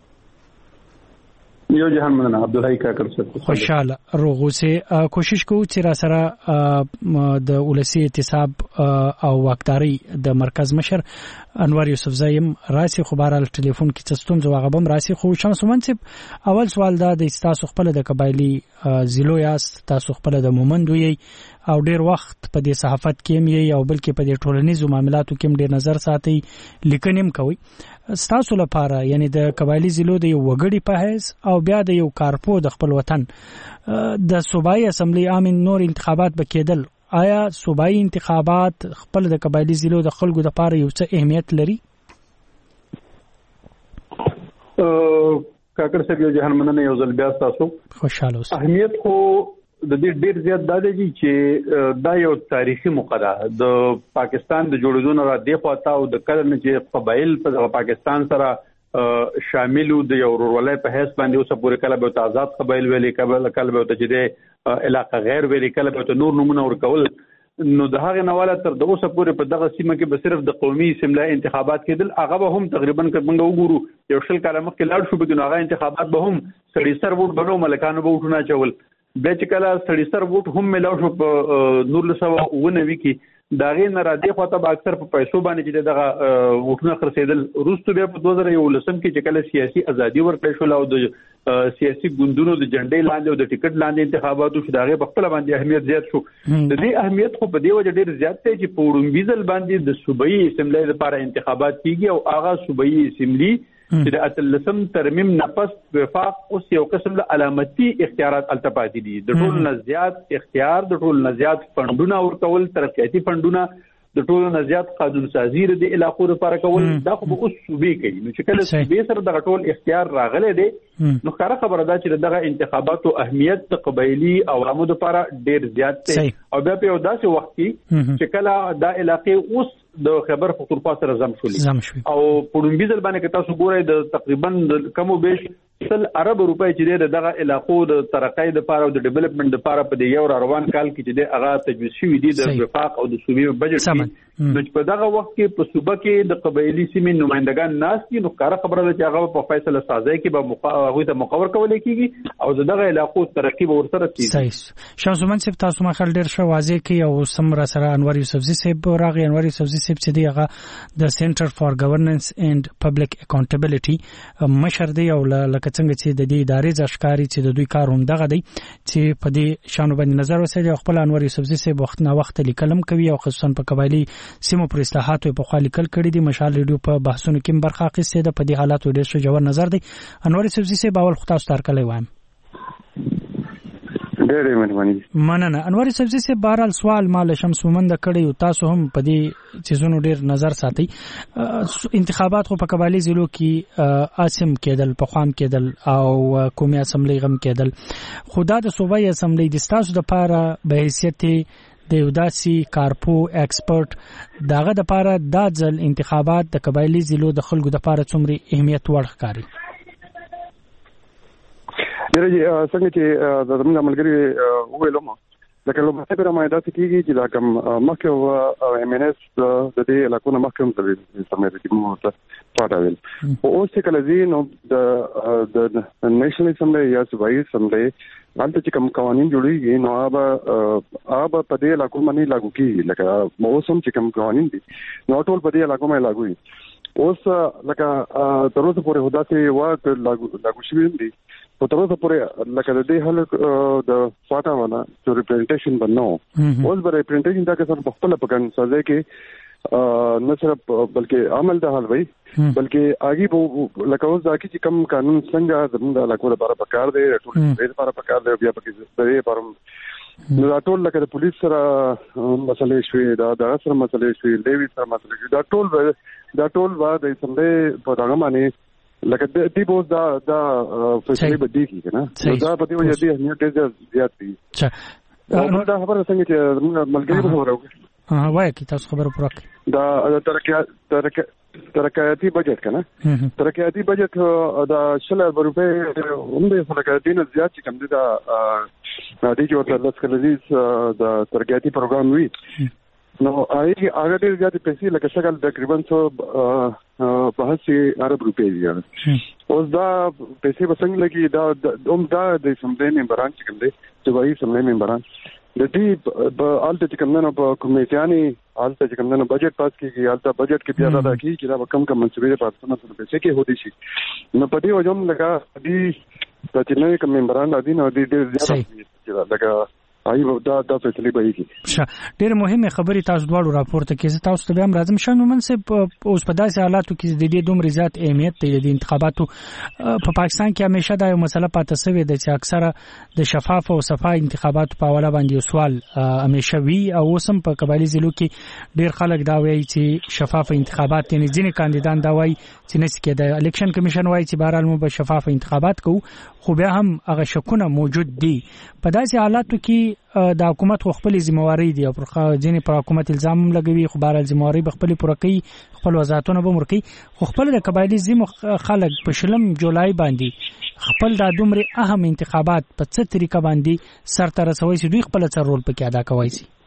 یو جهان مننه عبدالحی کاکر صاحب خوشاله روغوسه کوشش کوو چې را سره د ولسی احتساب او واکداري د مرکز مشر انور یوسف زایم راسي خبرال ټلیفون کې تستون زواغبم راسي خو شمس مومن صاحب اول سوال دا د تاسو خپل د قبایلی ضلعو یاست تاسو خپل د مومندو یي او ډیر وخت په دې صحافت کې یې او بلکې په دې ټولنیزو معاملاتو کې ډیر نظر ساتي لیکنیم کوي ستاسو لپاره یعنی د قبایلی ضلعو د یو وګړي په حیث او بیا د یو کارپو د خپل وطن د صوبایي اسمبلی عام نور انتخابات بکیدل آیا صوبایي انتخابات خپل د قبایلی ضلعو د خلکو لپاره یو څه اهمیت لري کاکر صاحب یو جهان مننه یو ځل بیا تاسو خوشاله اوسئ اهمیت خو د دې ډیر زیات د دې چې دا یو تاریخي موقعه د پاکستان د جوړېدو نه را دی خواته او د کله چې قبایل په پاکستان سره شاملو د یو ورولای په حساب باندې اوسه پورې کله به آزاد قبایل ویلې کله به ته چې علاقه غیر ویلې کله به نور نمونه ورکول نو د هغه نواله تر اوسه پورې په دغه سیمه کې به صرف د قومي اسمبلی انتخابات کېدل هغه به هم تقریبا موږ وګورو یو شل کاله مخکې لاړ شو به هغه انتخابات به هم سړي سر ووټ بنو ملکانو به وټونه چول بیا چې کله سړي سر ووټ هم ملاو شو په 1990 کې داغه نه را دي خواته به اکثر په پیسو باندې چې دغه وټونه خرڅېدل روستو بیا په 2019 کې چې کله سیاسي ازادي ورکړل شو او د سیاسي ګوندونو د جنډې لاندې او د ټیکټ لاندې انتخاباتو شو داغه په خپل باندې اهمیت زیات شو د دې اهمیت خو په دې وجه ډیر زیات دی چې په وړاندیزل باندې د صوبایي اسمبلی لپاره انتخابات کیږي او هغه صوبایي اسمبلی چې د اتلسم ترمیم نفس وفاق اوس یو قسم له علامتي اختیارات التپاتې دي د ټول نزيات اختیار د ټول نزيات فندونه ورکول ترقیاتي فندونه د ټول نزيات قانون سازي د علاقو لپاره کول دا خو اوس صوبې کوي نو چې کله صوبې سره د ټول اختیار راغله دي نو ښکاره خبره ده چې دغه انتخاباتو اهمیت د قبایلی عوامو لپاره ډیر زیات دی او بیا په داسې وخت کې چې کله دا علاقې اوس د خبر پختونخوا سره زم شولې او پړونبي ځل باندې تاسو ګورئ د تقریبا کم او بیش 100 ارب روپۍ چې دغه علاقو د ترقۍ لپاره او د ډیولپمنٹ لپاره په یو روان کال کې چې هغه تجویز شوی دی د وفاق او د صوبې بجټ نو په دغه وخت کې په صوبه کې د قبایلی سیمې نمائندگان ناس دي نو کار خبره ده چې هغه په فیصله سازي کې به هغه ته مقرر کول کېږي او دغه علاقو ترقی به ورسره کیږي صحیح شمس مومن صاحب تاسو ما خل ډیر شو واضح کی او سم را سره انور یوسفزی صاحب راغی انور یوسفزی صاحب چې دی هغه د سنټر فار ګورننس اینڈ پبلک اکاونټیبিলিټي مشر دی او لکه څنګه چې د دې ادارې ځشکاري چې د دوی کار هم دغه دی چې په دې شانو باندې نظر وسه خپل انور یوسفزی صاحب وخت نه وخت لیکلم کوي او خصوصا په قبایلی سیمو پر اصلاحاتو په خالي کل کړی دي مشال ریډیو په بحثونو کې برخه اخیسته ده په دې حالاتو ډېر ژور نظر دی انور یوسفزی صاحب اول خطا ستار کړی وایم ډېر مننه انور سبزي سے بهرال سوال مال شمس مومند کړي تاسو هم په دې چیزونو ډېر نظر ساتي انتخابات خو په قبایلی ضلعو کې اسم کېدل په خوام کېدل او قومي اسمبلی غم کېدل خدا د صوبایي اسمبلی د تاسو د لپاره به حیثیت د یو داسې کارپو ایکسپرت داغه د لپاره د ځل انتخابات د قبایلی ضلعو د خلکو د لپاره څومره اهمیت وړ ښکاري یره څنګه چې د زموږ ملګری ویلو ما لکه لو په پیره مې داسې کیږي چې دا کوم مخکې او ام ان اس د دې علاقو مخکې هم د سمې د مو ته پاتاویل او اوس چې کله زینو د نېشنل اسمبلی یا صوبایي اسمبلی حالت چې کوم قوانين جوړیږي نو آب په دې علاقو باندې لاګو کیږي لکه موسم چې کوم قوانين دي نو ټول په دې علاقو باندې لاګو وي اوس لکه تر اوسه پورې هدا ته وا لاګو شوی دي په تر اوسه پورې لکه د دې حل د فاټا والا چې ریپرزنټیشن بنو اوس به ریپرزنټیشن دا که په خپل پکن سازه کې نه صرف بلکې عمل د حل وي بلکې اگې به لکه اوس دا چې کم قانون څنګه زموږ علاقو لپاره پکار دی ټول لپاره پکار دی بیا پکې د لپاره نو دا ټول لکه د پولیس سره مسلې شوې دا سره مسلې شوې لیوی سره مسلې شوې دا ټول د اسمبلی په هغه باندې لکه دې بوز دا فیصله به دي کنه دا په دې وجه دي اهمیت ډېر زیات دي دا خبره څنګه چې ملګری به خبره وایي کی تاسو خبره پوره کړئ دا ترقیاتی بجټ کنه ترقیاتی بجټ دا 100 روپے هم د ترقیاتی نه زیات چې کوم دي دا د جوړ د لسکلریز د ترقیاتی پروګرام وی نو هغه ډېر زیات پیسې لکه شکل تقریبا 182 ارب روپے دي اوس دا پیسې وسنګ لګي دا د اسمبلی ممبران چې کوم دي صوبایي اسمبلی ممبران د دې په آلته چې کوم نه په کمیټیاني آلته چې کوم نه بجټ پاس کیږي آلته بجټ کې بیا دا کیږي چې دا کم منصوبې په تاسو نه پیسې کې هودي شي نو په دې وجه هم لکه دې چې نه کوم ممبران دي نو دې ډېر زیات لکه ایو دا فیصله به کیږي ډېر مهمه خبري تاسو دواړو راپورته کې تاسو ته هم راځم شنو منصب اوس په داسې حالاتو کې د دې دومره زیات اهمیت دی د انتخاباتو په پاکستان کې همیشه دا یو مسله پاتې شوې ده چې اکثره د شفاف او صفای انتخاباتو په حواله باندې سوال همیشه وی او اوسم په قبایلی ضلعو کې ډېر خلک دا وایي چې شفاف انتخابات یعنی ځینې کاندیدان دا وایي چې نس کې د الیکشن کمیشن وایي چې بهرحال مو به شفاف انتخابات کوو خو بیا هم هغه شکونه موجود دي په داسې حالاتو کې د حکومت خپل ذمہواری دی او پر ځینې پر حکومت الزام لګوي خو بهر ذمہواری بخپل پوره کوي خپل وزارتونه به مرکي خو خپل د قبایلی ذمہ خلک په شلم جولای باندې خپل د دومره اهم انتخابات په څه طریقه باندې سر ته رسوي چې دوی خپل څه رول پکې ادا کوي سي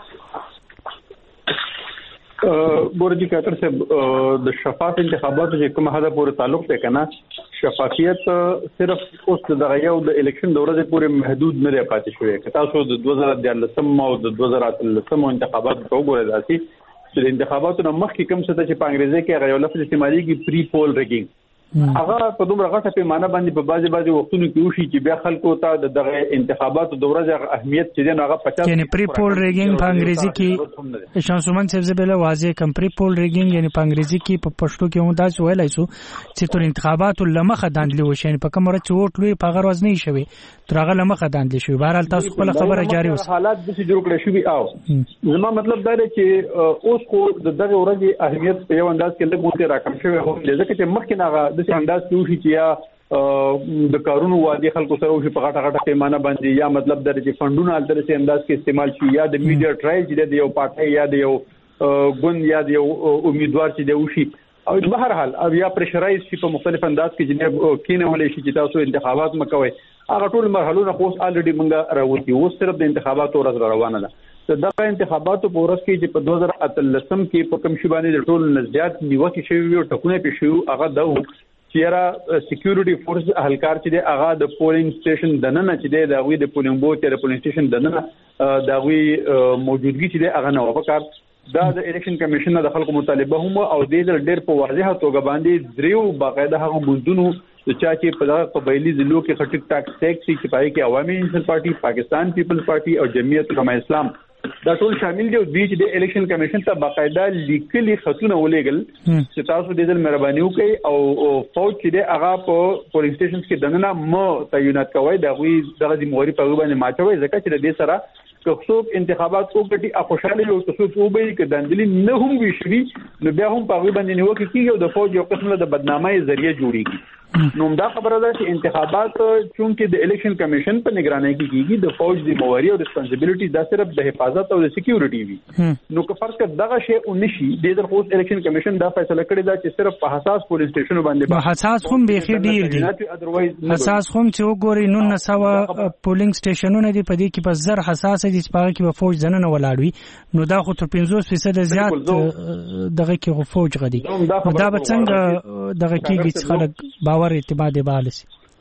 ګورجی کاتر صاحب د شفاف انتخاباتو چې کومه حدا پورې تعلق دی کنه شفافیت صرف اوس د یو د الیکشن د ورځې پورې محدود نه پاتې شوی که تاسو د 2013 او د 2013 انتخاباتو ته وګورئ چې د انتخاباتو نه مخکې کوم څه چې په انګریزي کې هغه یو لفظ استعمالي کی پری پول ریګینګ هغه په دومره غټه پیمانه باندې په بعضي وختونو کې وشي چې بیا خلکو ته د انتخاباتو د ورځې اهمیت چې نه هغه 50 یعنی پری پول ریګینګ په انګریزي کې شانسومن صاحب زبله واضح کم پری پول ریګینګ یعنی په انګریزي کې په پښتو کې هم دا ویلای شو چې تر انتخاباتو لمخه داندلي وشي په کوم ورځ چې ووټ لوي په هغه ورځ نه شوي تر هغه لمخه داندلي شوي بهرحال تاسو خپل خبره جاری اوس حالات د جوړ کړی شوی او زما مطلب دا دی چې اوس خو دغه ورځې اهمیت په یو انداز کې لږ راکم شوی هو لکه چې مخکې هغه د انداز کې چې یا د کارونو وادي خلکو سره وشي په غټه پیمانه باندې یا مطلب دا چې فندونه التر سي انداز کې استعمال شي یا د میډیا ټرایل چې د یو پارټي یا د یو ګوند یا د یو امیدوار چې د وشي او په هر حال او یا پرشرایز شي په مختلف انداز کې چې کینه ولې شي چې تاسو انتخابات مکوئ هغه ټول مرحلو خو الریډي موږ راوتی اوس صرف د انتخاباتو ورځ روانه ده دغه انتخاباتو په ورځ کې چې په 2013 کې په کوم شی باندې د ټول نزدیات نیوکه شوی او ټکونه پې شو هغه د چیرې سکیورټي فورس اهلکار چې د هغه د پولینګ سټیشن دننه چې د هغه د پولینګ بوت یا د پولینګ سټیشن دننه د هغه موجودګي چې د هغه نه وکړ دا د الیکشن کمیشن د خلکو مطالبه هم او د ډېر په واضحه توګه باندې دریو باقاعده هغه مندونو چې په دغه قبایلی ضلعو کې خټک ټاکس چې پای کې عوامي انصاف پارټي پاکستان پیپلز پارټي او جمعیت علماء اسلام دا ټول شامل دي او دوی چې د الیکشن کمیشن ته باقاعده لیکلي خطونه ولېګل چې تاسو د دې مهرباني وکړئ او فوج چې د هغه په پولینګ سټیشنز کې دننه مو تعینات کوي دا غوي دغه د موري په باندې ماچوي ځکه چې د دې سره څوک انتخابات وکړي خوشاله یو څوک وبې کې دندلي نه هم وي شوي نو بیا هم په باندې نیوکه کیږي او د فوج یو قسم د بدنامۍ ذریعہ جوړیږي نو دا خبره ده چې انتخابات چونکې د الیکشن کمیشن په نگرانی کې کیږي د فوج د مواري او ریسپانسیبিলিټي دا صرف د حفاظت او د سکیورټي وي نو که فرض کړه دغه شی ونشي د درخواست الیکشن کمیشن دا فیصله کړی دا چې صرف په حساس پولیس سټیشن باندې حساس هم به ډیر دي حساس هم چې وګوري 900 پولینګ سټیشنونه دي په دې کې په زر حساس دي چې په کې به فوج ځننه ولاړوي نو دا خو تر 50% زیات دغه کې فوج غدي دا به څنګه دغه کېږي چې خلک باور اعتماد بالي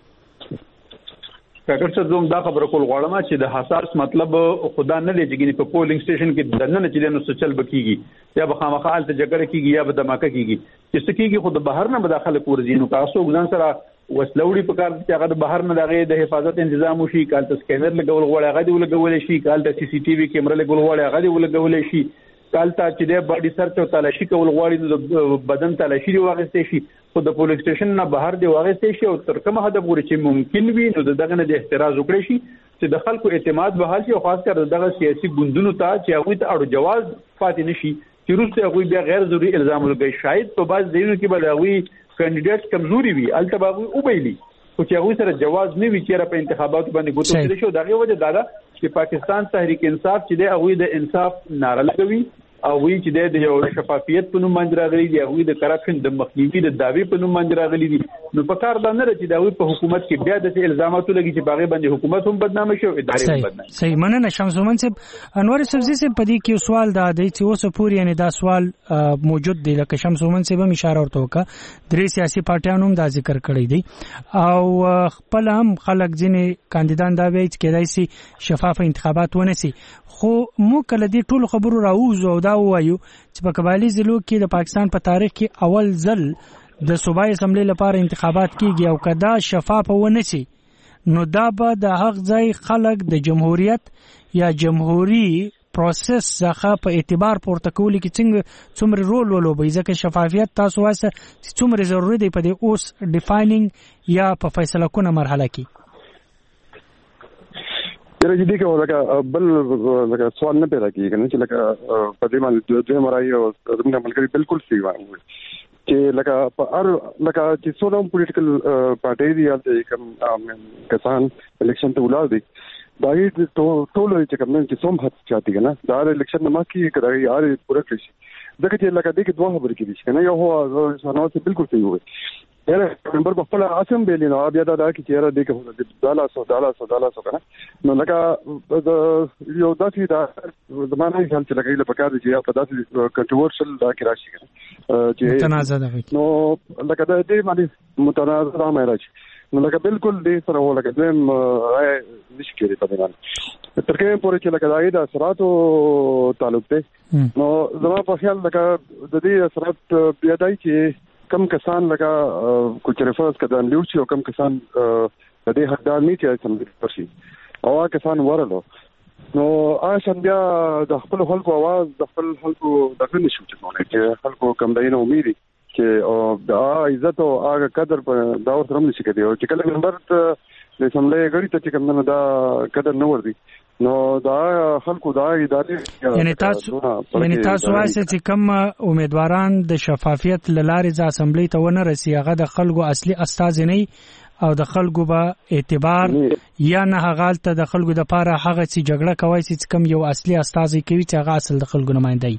ډاکټر صاحب زه دا خبره کول غواړم چې د حساس مطلب خدا نه دی چې په پولینګ سټیشن کې دننه چې نو سچل بکیږي یا به خامخا حالت جګړه کیږي یا به دماکه کیږي چې سکیږي خو د بهر نه مداخله کورځي نو تاسو ګزان سره وسلوړي په کار چې هغه د بهر نه دغه د حفاظت تنظیم وشي کال ته سکینر لګول غواړي هغه دی ولګول شي کال ته سی سی ټي وي کیمرا لګول غواړي هغه دی ولګول شي کال ته چې د باډي سرچ او تلاشي کول غواړي نو بدن تلاشي دی واغستې شي خو د پولیس سټیشن نه بهر دی واغستې شي او تر کومه حد پورې چې ممکن وي نو دغه نه د احتراز وکړي شي چې د خلکو اعتماد به حال شي او خاص کر دغه سیاسي ګوندونو ته چې هغه ته اړو جواز پاتې نشي چې روسته هغه بیا غیر ضروري الزام لګي شاید په بعض ځایونو کې به هغه کینډیډیټ کمزوري وي التباغي او بیلی خو چې هغه سره جواز نه وي چې په انتخاباتو باندې ګوتو کړی شو دغه وجه دا چې پاکستان تحریک انصاف چې د هغه د انصاف ناره لګوي او وی چې د یو شفافیت په نوم باندې راغلي دی هغه د کرپشن د مخنیوي د داوی په نوم باندې راغلي دي نو په کار دا نه چې دا وی په حکومت کې بیا د الزاماتو لګي چې باغې باندې حکومت هم بدنامه شي او ادارې هم بدنامه صحیح مننه شمس مومن صاحب انور سبزی صاحب په دې کې سوال دا دی چې اوس پوری یعنی دا سوال موجود دی لکه شمس مومن صاحب هم اشاره ورته وکړه درې سیاسي پارټیانو هم دا ذکر کړی دی او خپل هم خلک ځینې کاندیدان دا وایي چې کېدای شي شفاف انتخابات ونسي خو مو کله دې ټول خبرو راوځو او دا وایو چې په قبایلی ضلعو کې د پاکستان په تاریخ کې اول ځل د صوبایي اسمبلی لپاره انتخابات کیږي او کدا شفاف ونشي نو دا به د حق ځای خلک د جمهوریت یا جمهوریت پروسس څخه په اعتبار پورته کول کې څومره رول ولوبي ځکه شفافیت تاسو واسه څومره ضروري دی په دې اوس ډیفاینینګ یا په فیصله کونه مرحله کې یره دې کې لکه بل لکه سوال نه پیدا کیږي کنه چې لکه په دې باندې دوه مرای او زموږ ملګری بالکل صحیح وایي چې لکه په هر لکه چې څومره پولیټیکل پارټي دی یا کوم کسان الیکشن ته ولاړ دي دا یې ټول چې کوم چې څوم حد چاته کنه دا الیکشن نه ماکي کړی یار پوره کړی ځکه چې لکه دې کې دوه خبرې کېږي کنه یو هو سنوات بالکل صحیح وي یاره نمبر په خپل اسم بیل نه بیا دا کې چیرې دې کې $100 کنه نو لکه یو داسې دا زمانه خیال چې لګیله په کار چې یا په داسې کنټروورشل دا کې راشي کنه چې متنازع ده نو لکه دا دې باندې متنازع ما راځي نو لکه بالکل دې سره و لکه دیم نشي کېږي په دې باندې ترکه پورې چې لکه دا اثراتو تعلق ته نو زما په خیال لکه د دې اثرات بیا دای چې کم کسان لگا کچھ ریفرنس کدان لیوچی او کم کسان د دې حقدار نه چې سم پرشي او کسان ورلو نو آشان بیا د خپل خلکو आवाज د خپل خلکو دغه نشو چې خلکو کم دینه امید چې او د عزت او هغه قدر په دا ورته هم نشي کېدی او چې کله نمبر د سملې غړي ته چې کوم نه دا قدر نه وردی نو دا خلکو دا ادارې یعنی تاسو وایي چې کوم امیدواران د شفافیت لارې ځ اسمبلی ته ونه رسي هغه د خلکو اصلي استاد نه او د خلکو به اعتبار یا نه هغه ته د خلکو د پاره هغه چې جګړه کوي چې کوم یو اصلي استاد کوي چې هغه اصل د خلکو نمائندای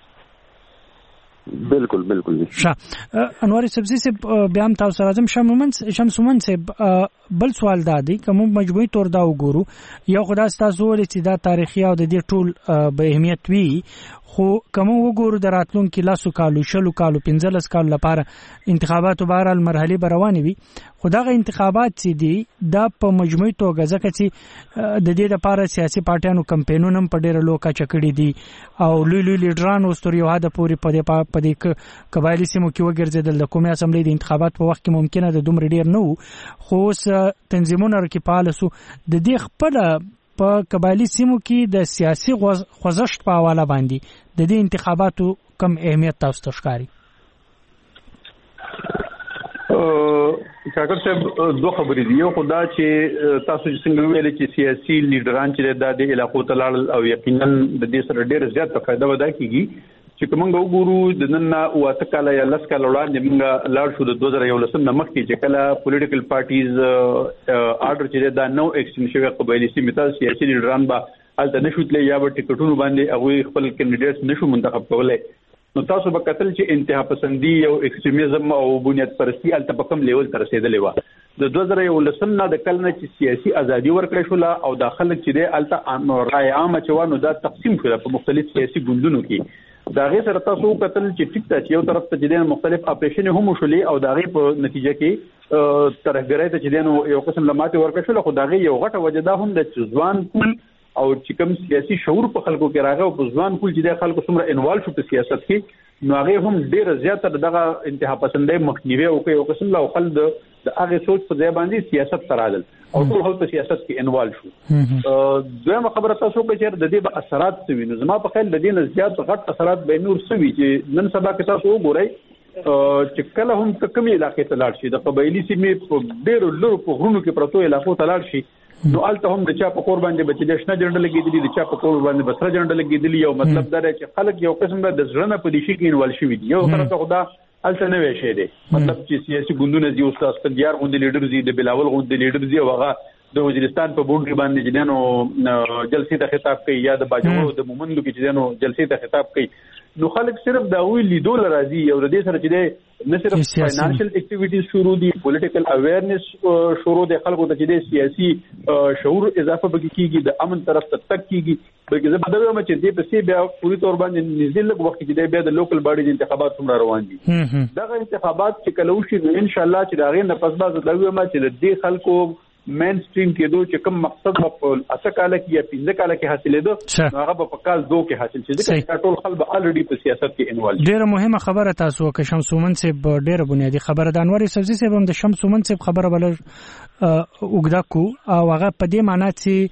بالکل انور سبزی سے بیا هم تاسو راځم شمس مومن سے بل سوال دادی کوم مجموعي تور دا وګورو یو خدای تاسو ولې چې دا تاریخي او د دې ټول به اهمیت وی خو کوم وګورو د راتلونکو لاسو کالو شلو کالو 15 کال لپاره انتخاباتو بهر مرحله برواني وي خو دا انتخابات چې دي دا په مجموعي توګه ځکه چې د دې لپاره سیاسي پارټیانو کمپاینونه هم په ډیره لوکا چکړې دي او لوی لیډرانو ستوري هدا پوری په دې قبایلی سیمو کې وګرځیدل د قومي اسمبلی د انتخابات په وخت کې ممکنه د دومره ډیر نه خو تنظیمونه کې پالسو د دې خپل په قبایلی سیمو کې د سیاسي خوځښت په حواله باندې د دې انتخاباتو کم اهمیت تاسو ته ښکاري؟ کاکر صاحب دوه خبرې دي. یو خدا چې تاسو څنګه ویل چې سیاسي لیډران چې د علاقو ته لاړل او یقینا د دې سره ډېر زیات فائدہ ودا کیږي چې کومه وګورو د نن واته کاله یا لس کاله وړاندې موږ لاړ شو د 2011 نمک کې چې کله پولیټیکل پارټیز آرډر چې دا نو ایکسټنشن شوی قبایلی سیمه ته سیاسي لیډران به الته نشوتلې یا به ټیکټونو باندې هغه خپل کینډیډیټس نشو منتخب کولای. نو تاسو به کتل چې انتها پسندي او ایکستریمیزم او بنیاد پرستی الته په کوم لیول تر رسیدلې و. د 2011 نه د کلنه چې سیاسي ازادي ورکړې شو او د خلک چې د الته رائے عامه چوانو دا تقسیم شو په مختلف سیاسي ګوندونو کې. دا غي سره تاسو کتل چې ټیک ته یو طرف ته چې مختلف اپریشن هم شولې او دا غي په نتیجه کې ترګرای ته چې یو قسم لماته ورکړې شو. خو دا غي یو غټه وجه دا هم د ځوان کول او چې کوم سیاسي شعور په خلکو کې راغی او په ځوان کول چې د خلکو څومره انوالو شو په سیاست کې نو هغه هم ډیر زیاته دغه انتها پسندۍ مخنیوي او یو قسم لا خل د هغه سوچ په ځای باندې سیاست ترادل او ټول خلک په سیاست کې انوالو شو. دویمه خبره تاسو کوئ چې د دې به اثرات څه وي. زما په خیال د دې نه زیات غټ اثرات به نور څه وي چې نن سبا کې تاسو وګورئ چې کله هم کمی علاقې ته لاړ شي د قبایلی سیمې په ډیرو لرو په غرونو کې پروتو علاقو ته لاړ شي نو الته هم د چا په کور باندې بچی د شنه جنډه لګیدلی د چا په کور باندې بسره جنډه لګیدلی. یو مطلب دا چې خلک یو قسم د ځړنه په دې شي کې انوال شوی دي. یو طرف ته خدا الته نه وی شي دي مطلب چې سیاسي ګوندونه دي استاد اسفندیار غوندي لیډر دي د بلاول غوندي لیډر دي او هغه د وزیرستان په بورډ باندې چې نو جلسې ته خطاب کوي یا د باجوړو د مومندو کې چې نو جلسې ته خطاب کوي. نو خلک صرف دا وی لیدول راځي او د دې سره چې نه صرف فاینانشل اکټیویټیز شروع دي پولیټیکل اویرنس شروع دي خلکو ته چې سیاسي شعور اضافه بکیږي د امن طرف ته تک کیږي بلکې زه بدوم چې دې په سی بیا پوری تور باندې نږدې لږ وخت کې بیا د لوکل باډي انتخابات هم روان دي. دغه انتخابات چې کله وشي ان شاء الله چې دا غي نه پس باز دا ویما چې د دې خلکو مین سټریم کېدو چې کوم مقصد په اسکاله کې یا پنځه کاله کې حاصلېدو هغه په کال 2 کې حاصل شي ځکه ټول خلک الریډي په سیاست کې انوالو. ډیره مهمه خبره تاسو که شمسومن صاحب ډیره بنیادی خبره د انور سبزی صاحب هم د شمسومن صاحب خبره بل وګدا کو او هغه په دې معنی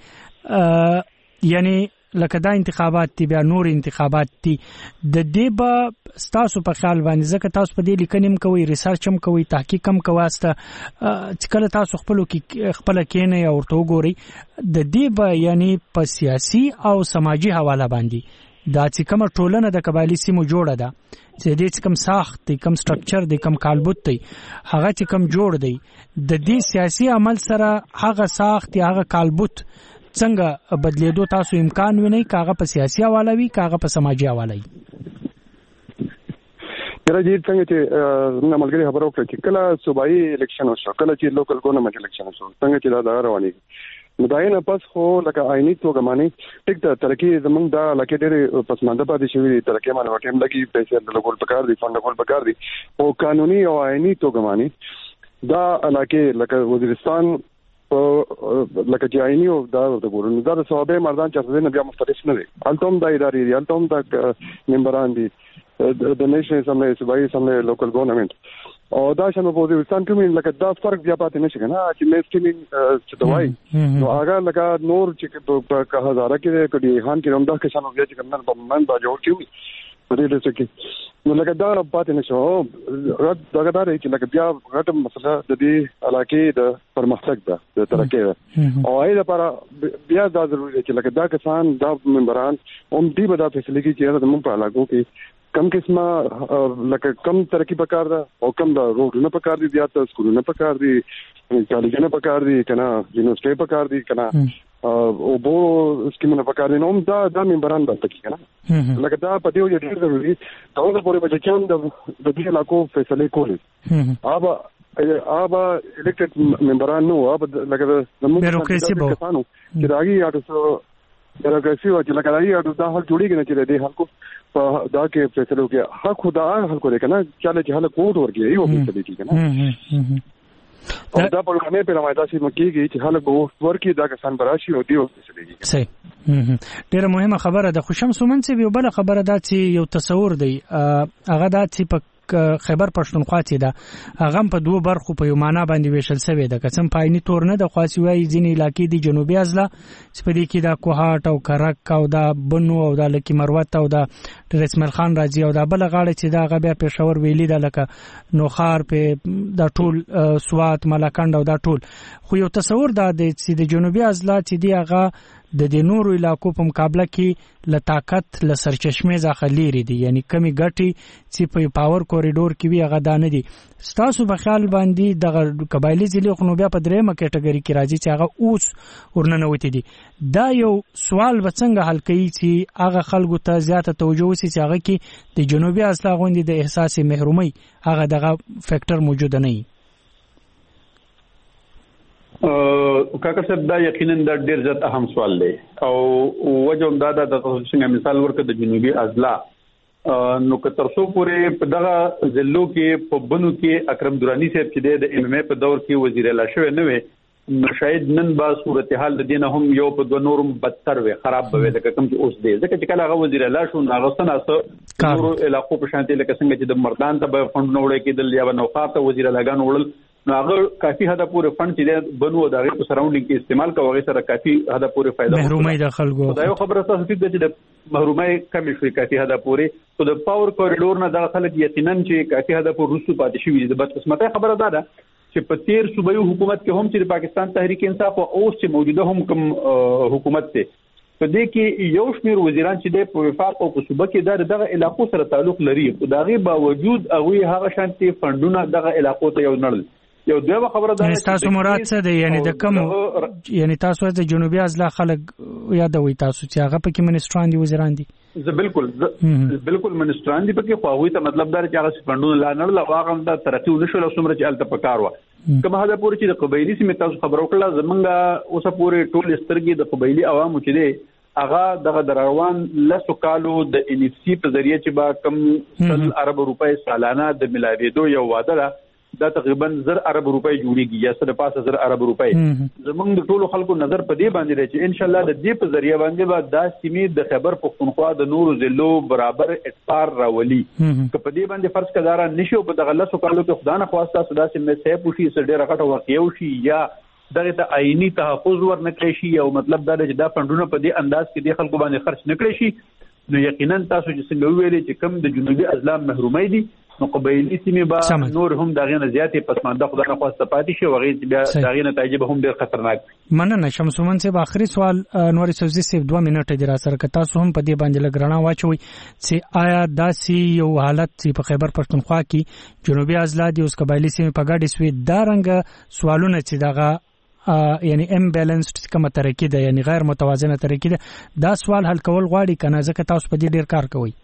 چې یعنی لکه دا انتخابات دي بیا نور انتخابات دي د دې به تاسو په خیال باندې ځکه تاسو په دې لیکنیم کوي ریسرچ هم کوي تحقیق هم کواسته چې کله تاسو خپل کېنه او ورته وګورئ د دې به یعنی په سیاسي او سماجی حواله باندې دا چې کوم ټولنه د قبایلی سیمو جوړه ده چې دې کوم ساخت دی کوم سټرکچر دی کوم کالبوت دی هغه چې کوم جوړ دی د دې سیاسي عمل سره هغه ساخت یا هغه کالبوت څنګه بدلیدو تاسو امکان وینئ کاغه په سیاسي حواله وي کاغه په سماجی حواله وي؟ راځي څنګه چې موږ ملګری خبرو کړو چې کله صوبایي الیکشن وشو کله چې لوکل ګورنمنت الیکشن وشو څنګه چې دا رواني مداینه پس خو لکه آئینی توګه معنی ټیک ته ترقی زمونږ دا لکه ډېر پسمانده پاتې شوی ترقی معنی وټیم لګي پیسې د لګول پکار دي فند لګول پکار دي او قانوني او آئینی توګه معنی دا علاقه لکه وزیرستان لکه چې آئینی او دا د ګورنمنت دا صوبې مردان چې نه بیا مختلف نه دي التم د ادارې دي التم د ممبران دي د نېشنل اسمبلی صوبایي اسمبلی لوکل ګورنمنت او دا شنو په وزیرستان کې لکه دا فرق بیا پاتې نشي کنه چې میسټینګ چې دوای نو هغه لکه نور چې په هزاره کې کډي خان کې هم دا کې شنو بیا چې کوم په من با جوړ کیږي په دې څه کې نو لکه دا پاتې نشو دا دا چې لکه بیا غټه مسله د دې علاقې د پرمختګ ده د ترقۍ ده او اې لپاره بیا دا ضروري دی چې لکه دا کسان دا ممبران هم دې به دا فیصله کوي چې د موږ په علاقو کې کم قسمه لکه کم ترقی پکار ده او کم دا روډونه پکار دي بیا ته سکولونه پکار دي کالجونه پکار دي کنه یونیورسيټي پکار دي کنه او بو سکیمونه پکار دي نو دا ممبران د تکي کنه لکه دا په دې یو ډېر ضروري دا د پوره بچیان د دې علاقو فیصله کولې آبا الیکټډ ممبران نو لکه د بیروکراسي به کسانو چې راغي اټو بیروکراسي او چې لکه راغي دا حل جوړیږي نه چې د خلکو په دا کې فیصله وکړي حق خدا خلکو دې کنه چاله چې حل کوټ ورګي یو فیصله کوي کنه او دا په کومه په لمایدا سي مکیږي چې حل کوټ ورګي دا کسان براشي او دی فیصله کوي. صحیح ډیره مهمه خبره ده. خو شمسومن څه یو بل خبره ده چې یو تصور دی هغه دا چې په خیبر پښتونخوا چې دا هغه په دوه برخو په یو معنا باندې ویشل شوی د قسم پایني تور نه د خاصي وای ځینې علاقې د جنوبي ازلا چې په دې کې دا کوهاټ او کرک او دا بنو او دا لکی مروت او دا رسمل خان راځي او دا بل غاړه چې دا غبیا پېښور ویلي د لکه نوخار په دا ټول سوات ملکند او دا ټول خو یو تصور دا د جنوبي ازلا چې دی هغه د نورو علاقو په مقابله کې ل طاقت ل سرچشمه ځخه لري دي یعنی کمی ګټي چې په پاور کوریډور کې وی هغه دانه دي ستاسو په خیال باندې د قبایلی ضلع خو نو بیا په درېمه کټګوري کې راځي چې هغه اوس ورننوتی دي دا یو سوال وڅنګه حل کوي چې هغه خلکو ته زیاته توجه وسی چې هغه کې د جنوبي اصلا غوندي د احساس محرومي هغه دغه فیکٹر موجود نه وي کاکا صاحب دا یقینا دا ډیر زیات اهم سوال دی او وجه دا د څنګه مثال ورکړه د جنوبي ازلا نو که ترڅو پورې په دغه ضلعو کې په بنو کې اکرم دورانی صاحب چې د MMA په دور کې وزیر اعلی شوی نه وي نو شاید نن با صورتحال د دینه هم یو په دوه نورم بدتر وي خراب به د کوم چې اوس دی ځکه چې کله هغه وزیر اعلی شو هغه څنګه نورو علاقو په شانتي لکه څنګه چې د مردان ته به فند نوړې کېدل یا نوخار ته وزیر اعلیګان وړل نو هغه کافي حدا پورې فند چې بنو د هغه په سراوندینګ کې استعمال کوي سره کافي حدا پورې فائدہ محرومي د خلکو دا یو خبره تاسو چې د محرومي کمی شوي کافي حدا پورې تو د پاور کوریډور نه د خلک یقینا چې کافي حدا پورې رسو پاتې شوی د بد قسمته خبره ده چې په تیر صوبایي حکومت کې هم چې پاکستان تحریک انصاف او اوس چې موجوده هم کوم حکومت ته په دې کې یو شمیر وزیران چې د وفاق او صوبه کې دغه علاقو سره تعلق لري خو دغه باوجود هغه هغه شانتي فندونه دغه علاقو ته یو نړل یو دوه خبره ده تاسو مراد څه دی یعنی د کوم یعنی تاسو د جنوبي ازلا خلک یادوي تاسو چې هغه پکې منستران دي وزیران دي زه بالکل منستران دي پکې خو هغه ته مطلب دا چې هغه فندونه لا نړل هغه د ترقی ونشو لسمره چې الته پکار و کومه هدا پورې چې د قبایلی سیمه تاسو خبرو کړل زمونږه اوسه پورې ټول سترګې د قبایلی عوامو چې دي هغه دغه دروان لسو کالو د NFC په ذریعہ چې با کم 100 ارب روپۍ سالانه د ملاویدو یو وعده ده دا تقریبا 1000 ارب روپۍ جوړیږي یا سره پاسه 1000 ارب روپۍ زمونږ د ټولو خلکو نظر په دې باندې دی چې ان شاء الله د دې په ذریعہ باندې به دا سیمې د خیبر پختونخوا د نورو ضلعو برابر اعتبار راولي که په دې باندې فرض کدارا نشو په دغه لسو کالو کې خدانه خواسته سودا سیمې سه پوشي سره ډیره غټه واقعي وشي یا دغه ته آئینی تحفظ ورنکړي شي او مطلب دا چې دا فندونه په دې انداز کې د خلکو باندې خرج نکړي شي نو یقینا تاسو چې څنګه ویلي چې کم د جنوبي ازلام محرومي دي نو قبایلی سیمې به نور هم دغه نه زیاتې پسمانده خدای خواسته پاتې شي وغیر بیا دغه نتایج به هم ډېر خطرناک مننه شمسومن صاحب اخري سوال نور سوزي صاحب 2 منټه دی را سره که تاسو هم په دې باندې لګرنا واچوي چې آیا داسې یو حالت چې په خیبر پښتونخوا کې جنوبي ازلا دي اوس قبایلی سیمې په ګډه سوي دا رنګ سوالونه چې دغه یعنی امبیلنسډ کومه طریقې ده یعنی غیر متوازنه طریقې ده دا سوال حل کول غواړي کنه ځکه تاسو په دې ډیر کار کوئ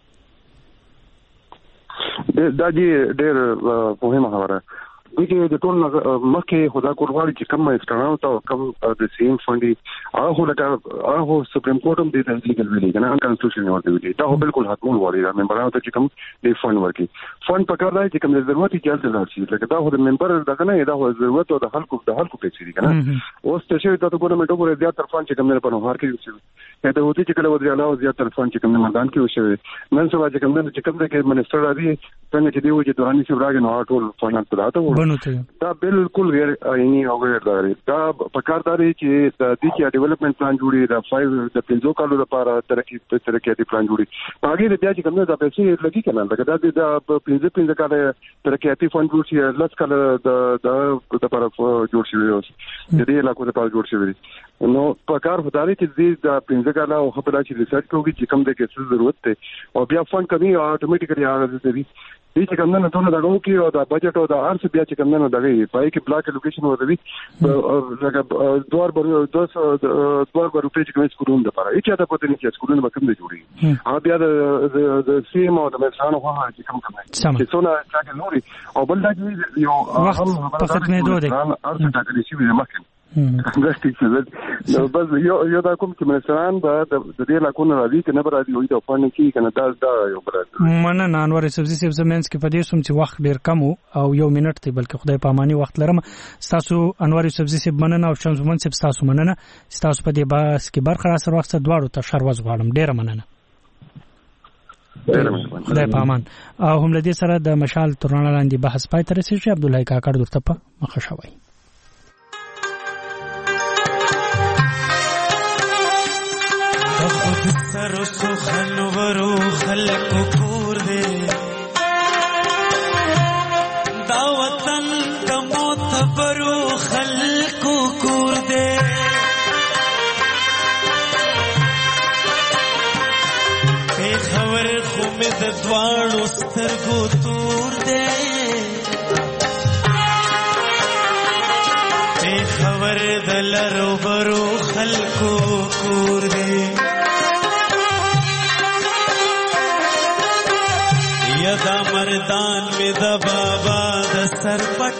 دا ډېر مهمه خبره دغه د ټول مخکې خدا کورواړي چې کوم استرانو ته کوم د سیم فندي هغه هغه سپریم کورټ هم د لیګل ویلي کنه ان کانستیټیوشن ورته ویلي دا بالکل حتمون وړي دا ممبرانو ته چې کوم د فند ورکي فند پکار دی چې کوم ضرورت یې چلته راشي لکه دا خو د ممبر دغه نه دا خو ضرورت او د خلکو پیسې دي کنه اوس ته شوی ته ګورنمنت وګوره زیات طرفان چې کوم نه په نوهار کې وشي ته وتی چې کله ودرې علاوه زیات طرفان چې کوم نه مردان کې وشي نن سبا چې کوم نه چې کوم د منسټر راځي څنګه چې دی و چې دوراني سی راغی نو ټول فاینانس راته دا بالکل غیر عیني او غیر داري دا پکارداري چې د دې کې ډیولپمنٹ پلان جوړي دا 5 د 5 کالو لپاره ترقیاتي پلان جوړي هغه د بیا چې کوم نه د پیسې لګي کنه دا د 5 کال ترقیاتي فند جوړ شي لس کال د لپاره جوړ شي د دې علاقو لپاره جوړ شي نو پکار هداري چې د 5 کال او خپل چې ریسرچ کوي چې کوم د کې ضرورت ته او بیا فند کوي اتوماتیکلی هغه د دې چې کوم نه ټول دغه کې او د بجټ او د ارس بیا چې کوم نه دغه پای کې بلاک لوکیشن ورته لکه دوار برو 200 روپے چې کوم سکولون د لپاره چې دا پته نه چې سکولونه به کوم نه جوړي هغه بیا د سیم او د مسانو خو چې کوم چې څونه چې نوري او بل دا یو هم په ختمېدو دي ارس ټاکلي شي مخکې بس یو دا کوم چې منسران به د دې لاکونه راځي کنه به راځي وي د فن کې کنه دا یو بل مننه انور سبزي سیب زمینس کې په دې سوم چې وخت ډیر کم او یو منټ دی بلکې خدای پاماني وخت لرم تاسو انور سبزي سیب مننه او شمس من سیب تاسو مننه تاسو په دې باس کې برخه سره وخت دواړو ته شروع غواړم ډیر مننه خدای پامان. او هم لدی سره د مشال ترانه لاندې بحث پای ته رسیږي. عبد الله کاکړ درته په مخه شوی. خود سر سخن ورو خلق کور دے دا وطن د معتبرو خلق کور دے اے خبر خو مې د دواړو سترګو تور دے اے خبر د لرو برو خلق کور دے یدا مردان میں دا بابا دا سر پټ